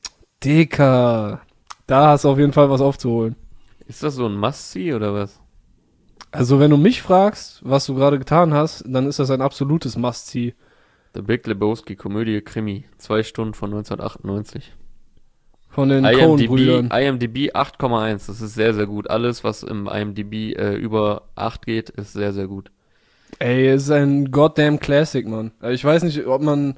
Dicker. Da hast du auf jeden Fall was aufzuholen. Ist das so ein Must-See oder was? Also, wenn du mich fragst, was du gerade getan hast, dann ist das ein absolutes Must-See. The Big Lebowski, Komödie, Krimi. 2 Stunden von 1998. Von den Coen-Brüdern. IMDb 8,1. Das ist sehr, sehr gut. Alles, was im IMDb über 8 geht, ist sehr, sehr gut. Ey, es ist ein goddamn Classic, Mann. Ich weiß nicht, ob man,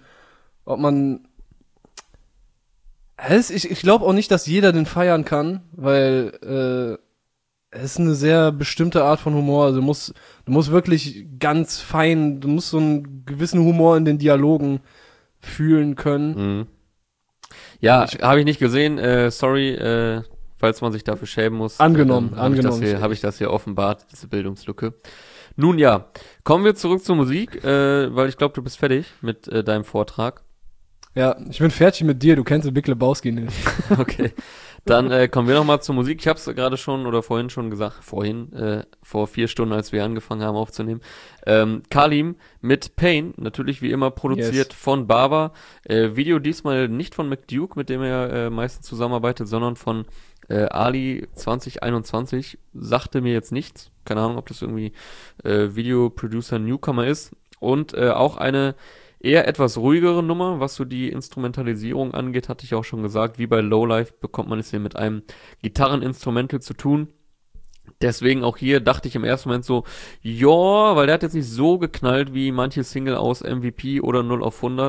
ich glaube auch nicht, dass jeder den feiern kann, weil, es ist eine sehr bestimmte Art von Humor. Also du musst wirklich ganz fein, du musst so einen gewissen Humor in den Dialogen fühlen können. Mhm. Ja, habe ich nicht gesehen. Sorry, falls man sich dafür schämen muss. Angenommen. Habe ich das hier offenbart, diese Bildungslücke. Nun ja, kommen wir zurück zur Musik, weil ich glaube, du bist fertig mit deinem Vortrag. Ja, ich bin fertig mit dir, du kennst den Big Lebowski nicht. Okay, dann kommen wir nochmal zur Musik. Ich habe es gerade schon oder vorhin schon gesagt, vor 4 Stunden, als wir angefangen haben aufzunehmen. Kalim mit Pain, natürlich wie immer produziert von Baba. Video diesmal nicht von McDuke, mit dem er meistens zusammenarbeitet, sondern von Ali 2021. Sagte mir jetzt nichts. Keine Ahnung, ob das irgendwie Videoproducer Newcomer ist. Und auch eine eher etwas ruhigere Nummer, was so die Instrumentalisierung angeht, hatte ich auch schon gesagt. Wie bei Lowlife bekommt man es hier mit einem Gitarreninstrumental zu tun. Deswegen auch hier dachte ich im ersten Moment so, ja, weil der hat jetzt nicht so geknallt wie manche Single aus MVP oder 0 auf 100.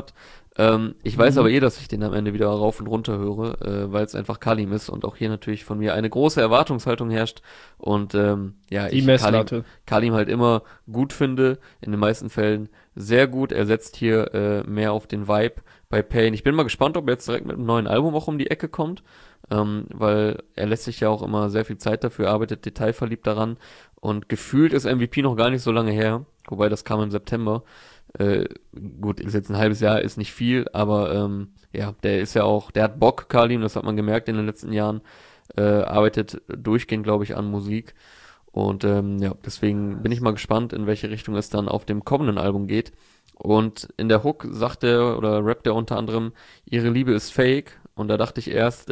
Ich weiß aber dass ich den am Ende wieder rauf und runter höre, weil es einfach Kalim ist und auch hier natürlich von mir eine große Erwartungshaltung herrscht und ja, Die ich Messlatte. Kalim halt immer gut finde, in den meisten Fällen sehr gut. Er setzt hier mehr auf den Vibe bei Pain. Ich bin mal gespannt, ob er jetzt direkt mit einem neuen Album auch um die Ecke kommt, weil er lässt sich ja auch immer sehr viel Zeit dafür, arbeitet detailverliebt daran und gefühlt ist MVP noch gar nicht so lange her, wobei das kam im September. Äh, gut, ist jetzt ein halbes Jahr, ist nicht viel, aber ja, der ist ja auch, der hat Bock, Kalim, das hat man gemerkt in den letzten Jahren, arbeitet durchgehend, glaube ich, an Musik und ja, deswegen bin ich mal gespannt, in welche Richtung es dann auf dem kommenden Album geht. Und in der Hook sagt er oder rappt er unter anderem, ihre Liebe ist fake und da dachte ich erst,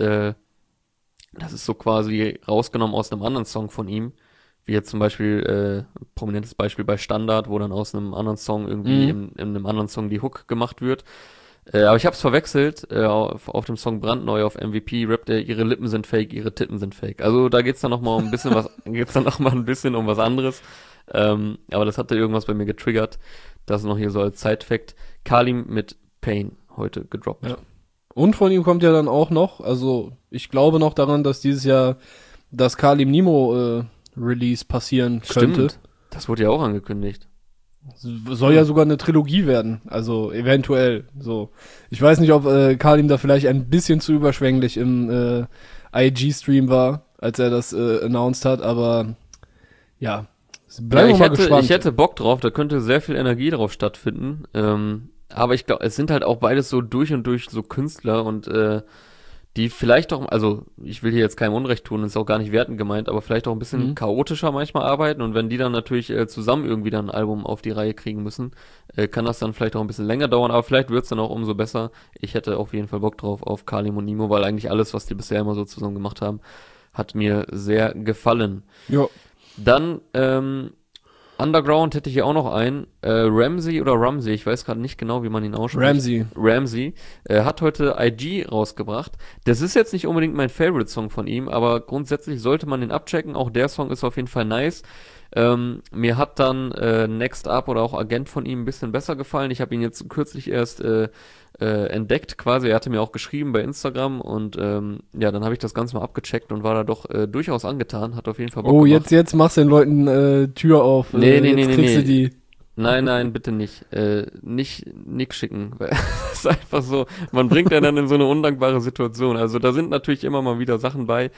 das ist so quasi rausgenommen aus einem anderen Song von ihm. Wie jetzt zum Beispiel, prominentes Beispiel bei Standard, wo dann aus einem anderen Song irgendwie in einem anderen Song die Hook gemacht wird. Aber ich hab's verwechselt, auf dem Song Brandneu auf MVP rappt er, ihre Lippen sind fake, ihre Titten sind fake. Also da geht's dann noch mal um ein bisschen was, geht's dann noch mal ein bisschen um was anderes. Aber das hatte irgendwas bei mir getriggert. Das noch hier so als Side-Fact. Kalim mit Pain heute gedroppt. Ja. Und von ihm kommt ja dann auch noch, also ich glaube noch daran, dass dieses Jahr das Kalim Nimo Release passieren könnte. Stimmt. Das wurde ja auch angekündigt. Soll ja sogar eine Trilogie werden, also eventuell. So, ich weiß nicht, ob Kalim da vielleicht ein bisschen zu überschwänglich im IG-Stream war, als er das announced hat, aber ja, bleiben wir mal gespannt. Ich hätte Bock drauf, da könnte sehr viel Energie drauf stattfinden. Aber ich glaube, es sind halt auch beides so durch und durch so Künstler und die vielleicht auch, also ich will hier jetzt keinem Unrecht tun, ist auch gar nicht wertend gemeint, aber vielleicht auch ein bisschen chaotischer manchmal arbeiten und wenn die dann natürlich zusammen irgendwie dann ein Album auf die Reihe kriegen müssen, kann das dann vielleicht auch ein bisschen länger dauern, aber vielleicht wird's dann auch umso besser. Ich hätte auf jeden Fall Bock drauf auf Kalim und Nimo, weil eigentlich alles, was die bisher immer so zusammen gemacht haben, hat mir sehr gefallen. Ja. Dann Underground hätte ich hier auch noch einen. Ramsey oder Rumsey, ich weiß gerade nicht genau, wie man ihn ausspricht. Ramsey. Hat heute IG rausgebracht. Das ist jetzt nicht unbedingt mein Favorite-Song von ihm, aber grundsätzlich sollte man den abchecken. Auch der Song ist auf jeden Fall nice. Mir hat dann Next Up oder auch Agent von ihm ein bisschen besser gefallen. Ich habe ihn jetzt kürzlich erst entdeckt quasi. Er hatte mir auch geschrieben bei Instagram und ja, dann habe ich das Ganze mal abgecheckt und war da doch durchaus angetan. Hat auf jeden Fall Bock gemacht. Jetzt machst du den Leuten Tür auf. Nee. Die. Nein, bitte nicht. Nicht Nick schicken. Das ist einfach so, man bringt ja dann in so eine undankbare Situation. Also da sind natürlich immer mal wieder Sachen bei,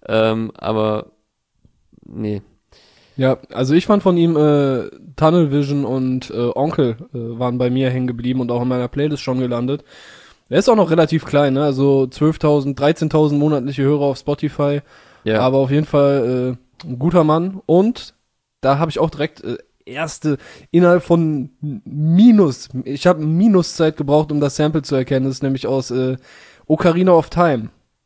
aber nee. Ja, also ich fand von ihm Tunnel Vision und Onkel waren bei mir hängen geblieben und auch in meiner Playlist schon gelandet. Er ist auch noch relativ klein, ne? Also 12.000, 13.000 monatliche Hörer auf Spotify. Ja. Aber auf jeden Fall ein guter Mann. Und da habe ich auch direkt erste innerhalb von ich habe Minuszeit gebraucht, um das Sample zu erkennen. Das ist nämlich aus Ocarina of Time.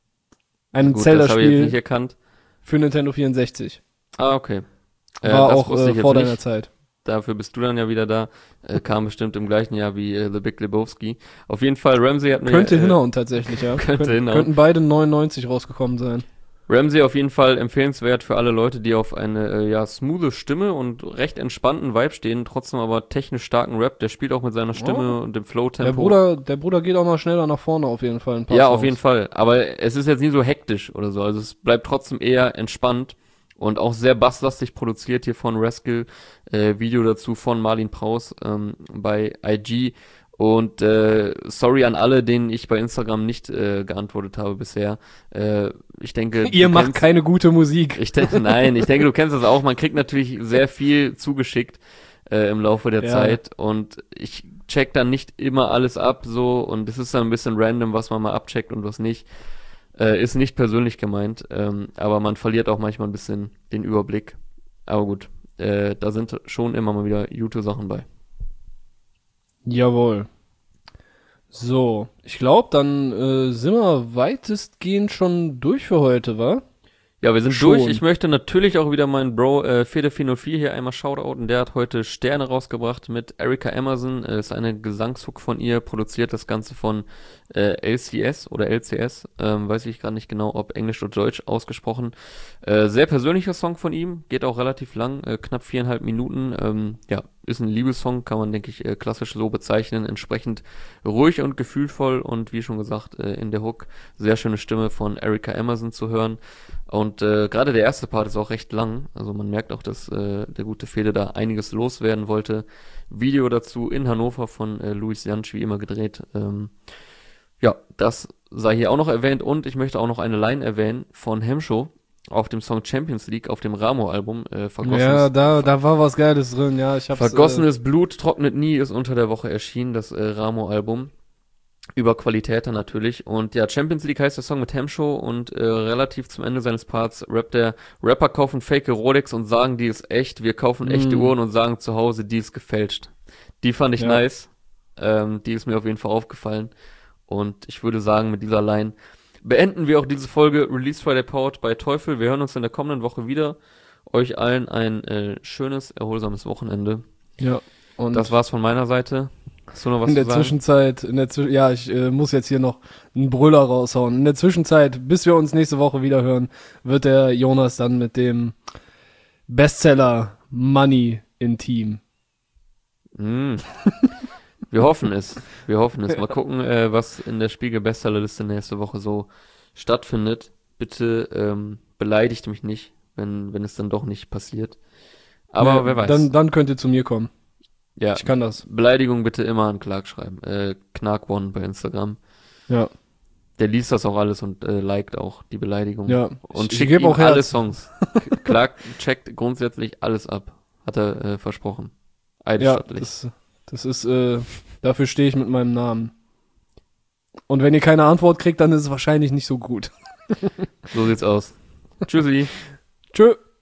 Ein Gut, das habe ich jetzt Zelda-Spiel nicht erkannt. für Nintendo 64. Ah, okay. War das auch wusste ich jetzt vor nicht. deiner Zeit. Dafür bist du dann ja wieder da. Kam bestimmt im gleichen Jahr wie The Big Lebowski. Auf jeden Fall, Ramsey hat mir... Könnte hinhauen tatsächlich, ja. Hinhauen. Könnten beide 99 rausgekommen sein. Ramsey auf jeden Fall empfehlenswert für alle Leute, die auf eine ja smoothe Stimme und recht entspannten Vibe stehen, trotzdem aber technisch starken Rap. Der spielt auch mit seiner Stimme und dem Flow-Tempo. Der Bruder geht auch mal schneller nach vorne auf jeden Fall. Ja, auf jeden Fall. Aber es ist jetzt nie so hektisch oder so. Also es bleibt trotzdem eher entspannt und auch sehr basslastig produziert hier von Rascal. Video dazu von Marlin Praus bei IG. Und sorry an alle, denen ich bei Instagram nicht geantwortet habe bisher. Ich denke, ihr macht keine gute Musik. Ich denke, du kennst das auch. Man kriegt natürlich sehr viel zugeschickt im Laufe der Zeit und ich check dann nicht immer alles ab so und es ist dann ein bisschen random, was man mal abcheckt und was nicht. Ist nicht persönlich gemeint, aber man verliert auch manchmal ein bisschen den Überblick. Aber gut, da sind schon immer mal wieder gute Sachen bei. Jawohl. So, ich glaube, dann sind wir weitestgehend schon durch für heute, wa? Ja, wir sind Schon. durch. Ich möchte natürlich auch wieder meinen Bro Fede404 hier einmal shoutouten. Der hat heute Sterne rausgebracht mit Erika Emerson. Ist eine Gesangshook von ihr, produziert das Ganze von LCS oder LCS. Weiß ich gerade nicht genau, ob Englisch oder Deutsch ausgesprochen. Sehr persönlicher Song von ihm, geht auch relativ lang, knapp 4,5 Minuten. Ja, ist ein Liebessong, kann man, denke ich, klassisch so bezeichnen. Entsprechend ruhig und gefühlvoll und wie schon gesagt, in der Hook sehr schöne Stimme von Erica Emerson zu hören. Und gerade der erste Part ist auch recht lang. Also man merkt auch, dass der gute Fede da einiges loswerden wollte. Video dazu in Hannover von Luis Jansch, wie immer gedreht. Ja, das sei hier auch noch erwähnt. Und ich möchte auch noch eine Line erwähnen von Hemsho auf dem Song Champions League, auf dem Ramo-Album. Ja, da war was Geiles drin, ja. Ich hab's, Vergossenes Blut trocknet nie ist unter der Woche erschienen, das Ramo-Album. Über Qualität dann natürlich. Und ja, Champions League heißt der Song mit Hemsho und relativ zum Ende seines Parts rappt der Rapper kaufen fake Rolex und sagen, die ist echt. Wir kaufen echte Uhren und sagen zu Hause, die ist gefälscht. Die fand ich nice. Die ist mir auf jeden Fall aufgefallen. Und ich würde sagen, mit dieser Line beenden wir auch diese Folge Release Friday powered bei Teufel. Wir hören uns in der kommenden Woche wieder. Euch allen ein schönes, erholsames Wochenende. Ja. Und das war's von meiner Seite. Hast du noch was in zu der sagen? Zwischenzeit, ja, ich muss jetzt hier noch einen Brüller raushauen. In der Zwischenzeit, bis wir uns nächste Woche wieder hören, wird der Jonas dann mit dem Bestseller Money Intim. Wir hoffen es. Mal gucken, was in der Spiegel-Bestsellerliste nächste Woche so stattfindet. Bitte beleidigt mich nicht, wenn es dann doch nicht passiert. Aber Ja, wer weiß. Dann könnt ihr zu mir kommen. Ja, Ich kann das. Beleidigung bitte immer an Clark schreiben. Knark1 bei Instagram. Ja. Der liest das auch alles und liked auch die Beleidigung. Ja. Und Ich schickt geb ihm auch alle Herz. Songs. Clark checkt grundsätzlich alles ab. Hat er versprochen. Ja, Eidesstattlich. das ist, dafür stehe ich mit meinem Namen. Und wenn ihr keine Antwort kriegt, dann ist es wahrscheinlich nicht so gut. So sieht's aus. Tschüssi. Tschö.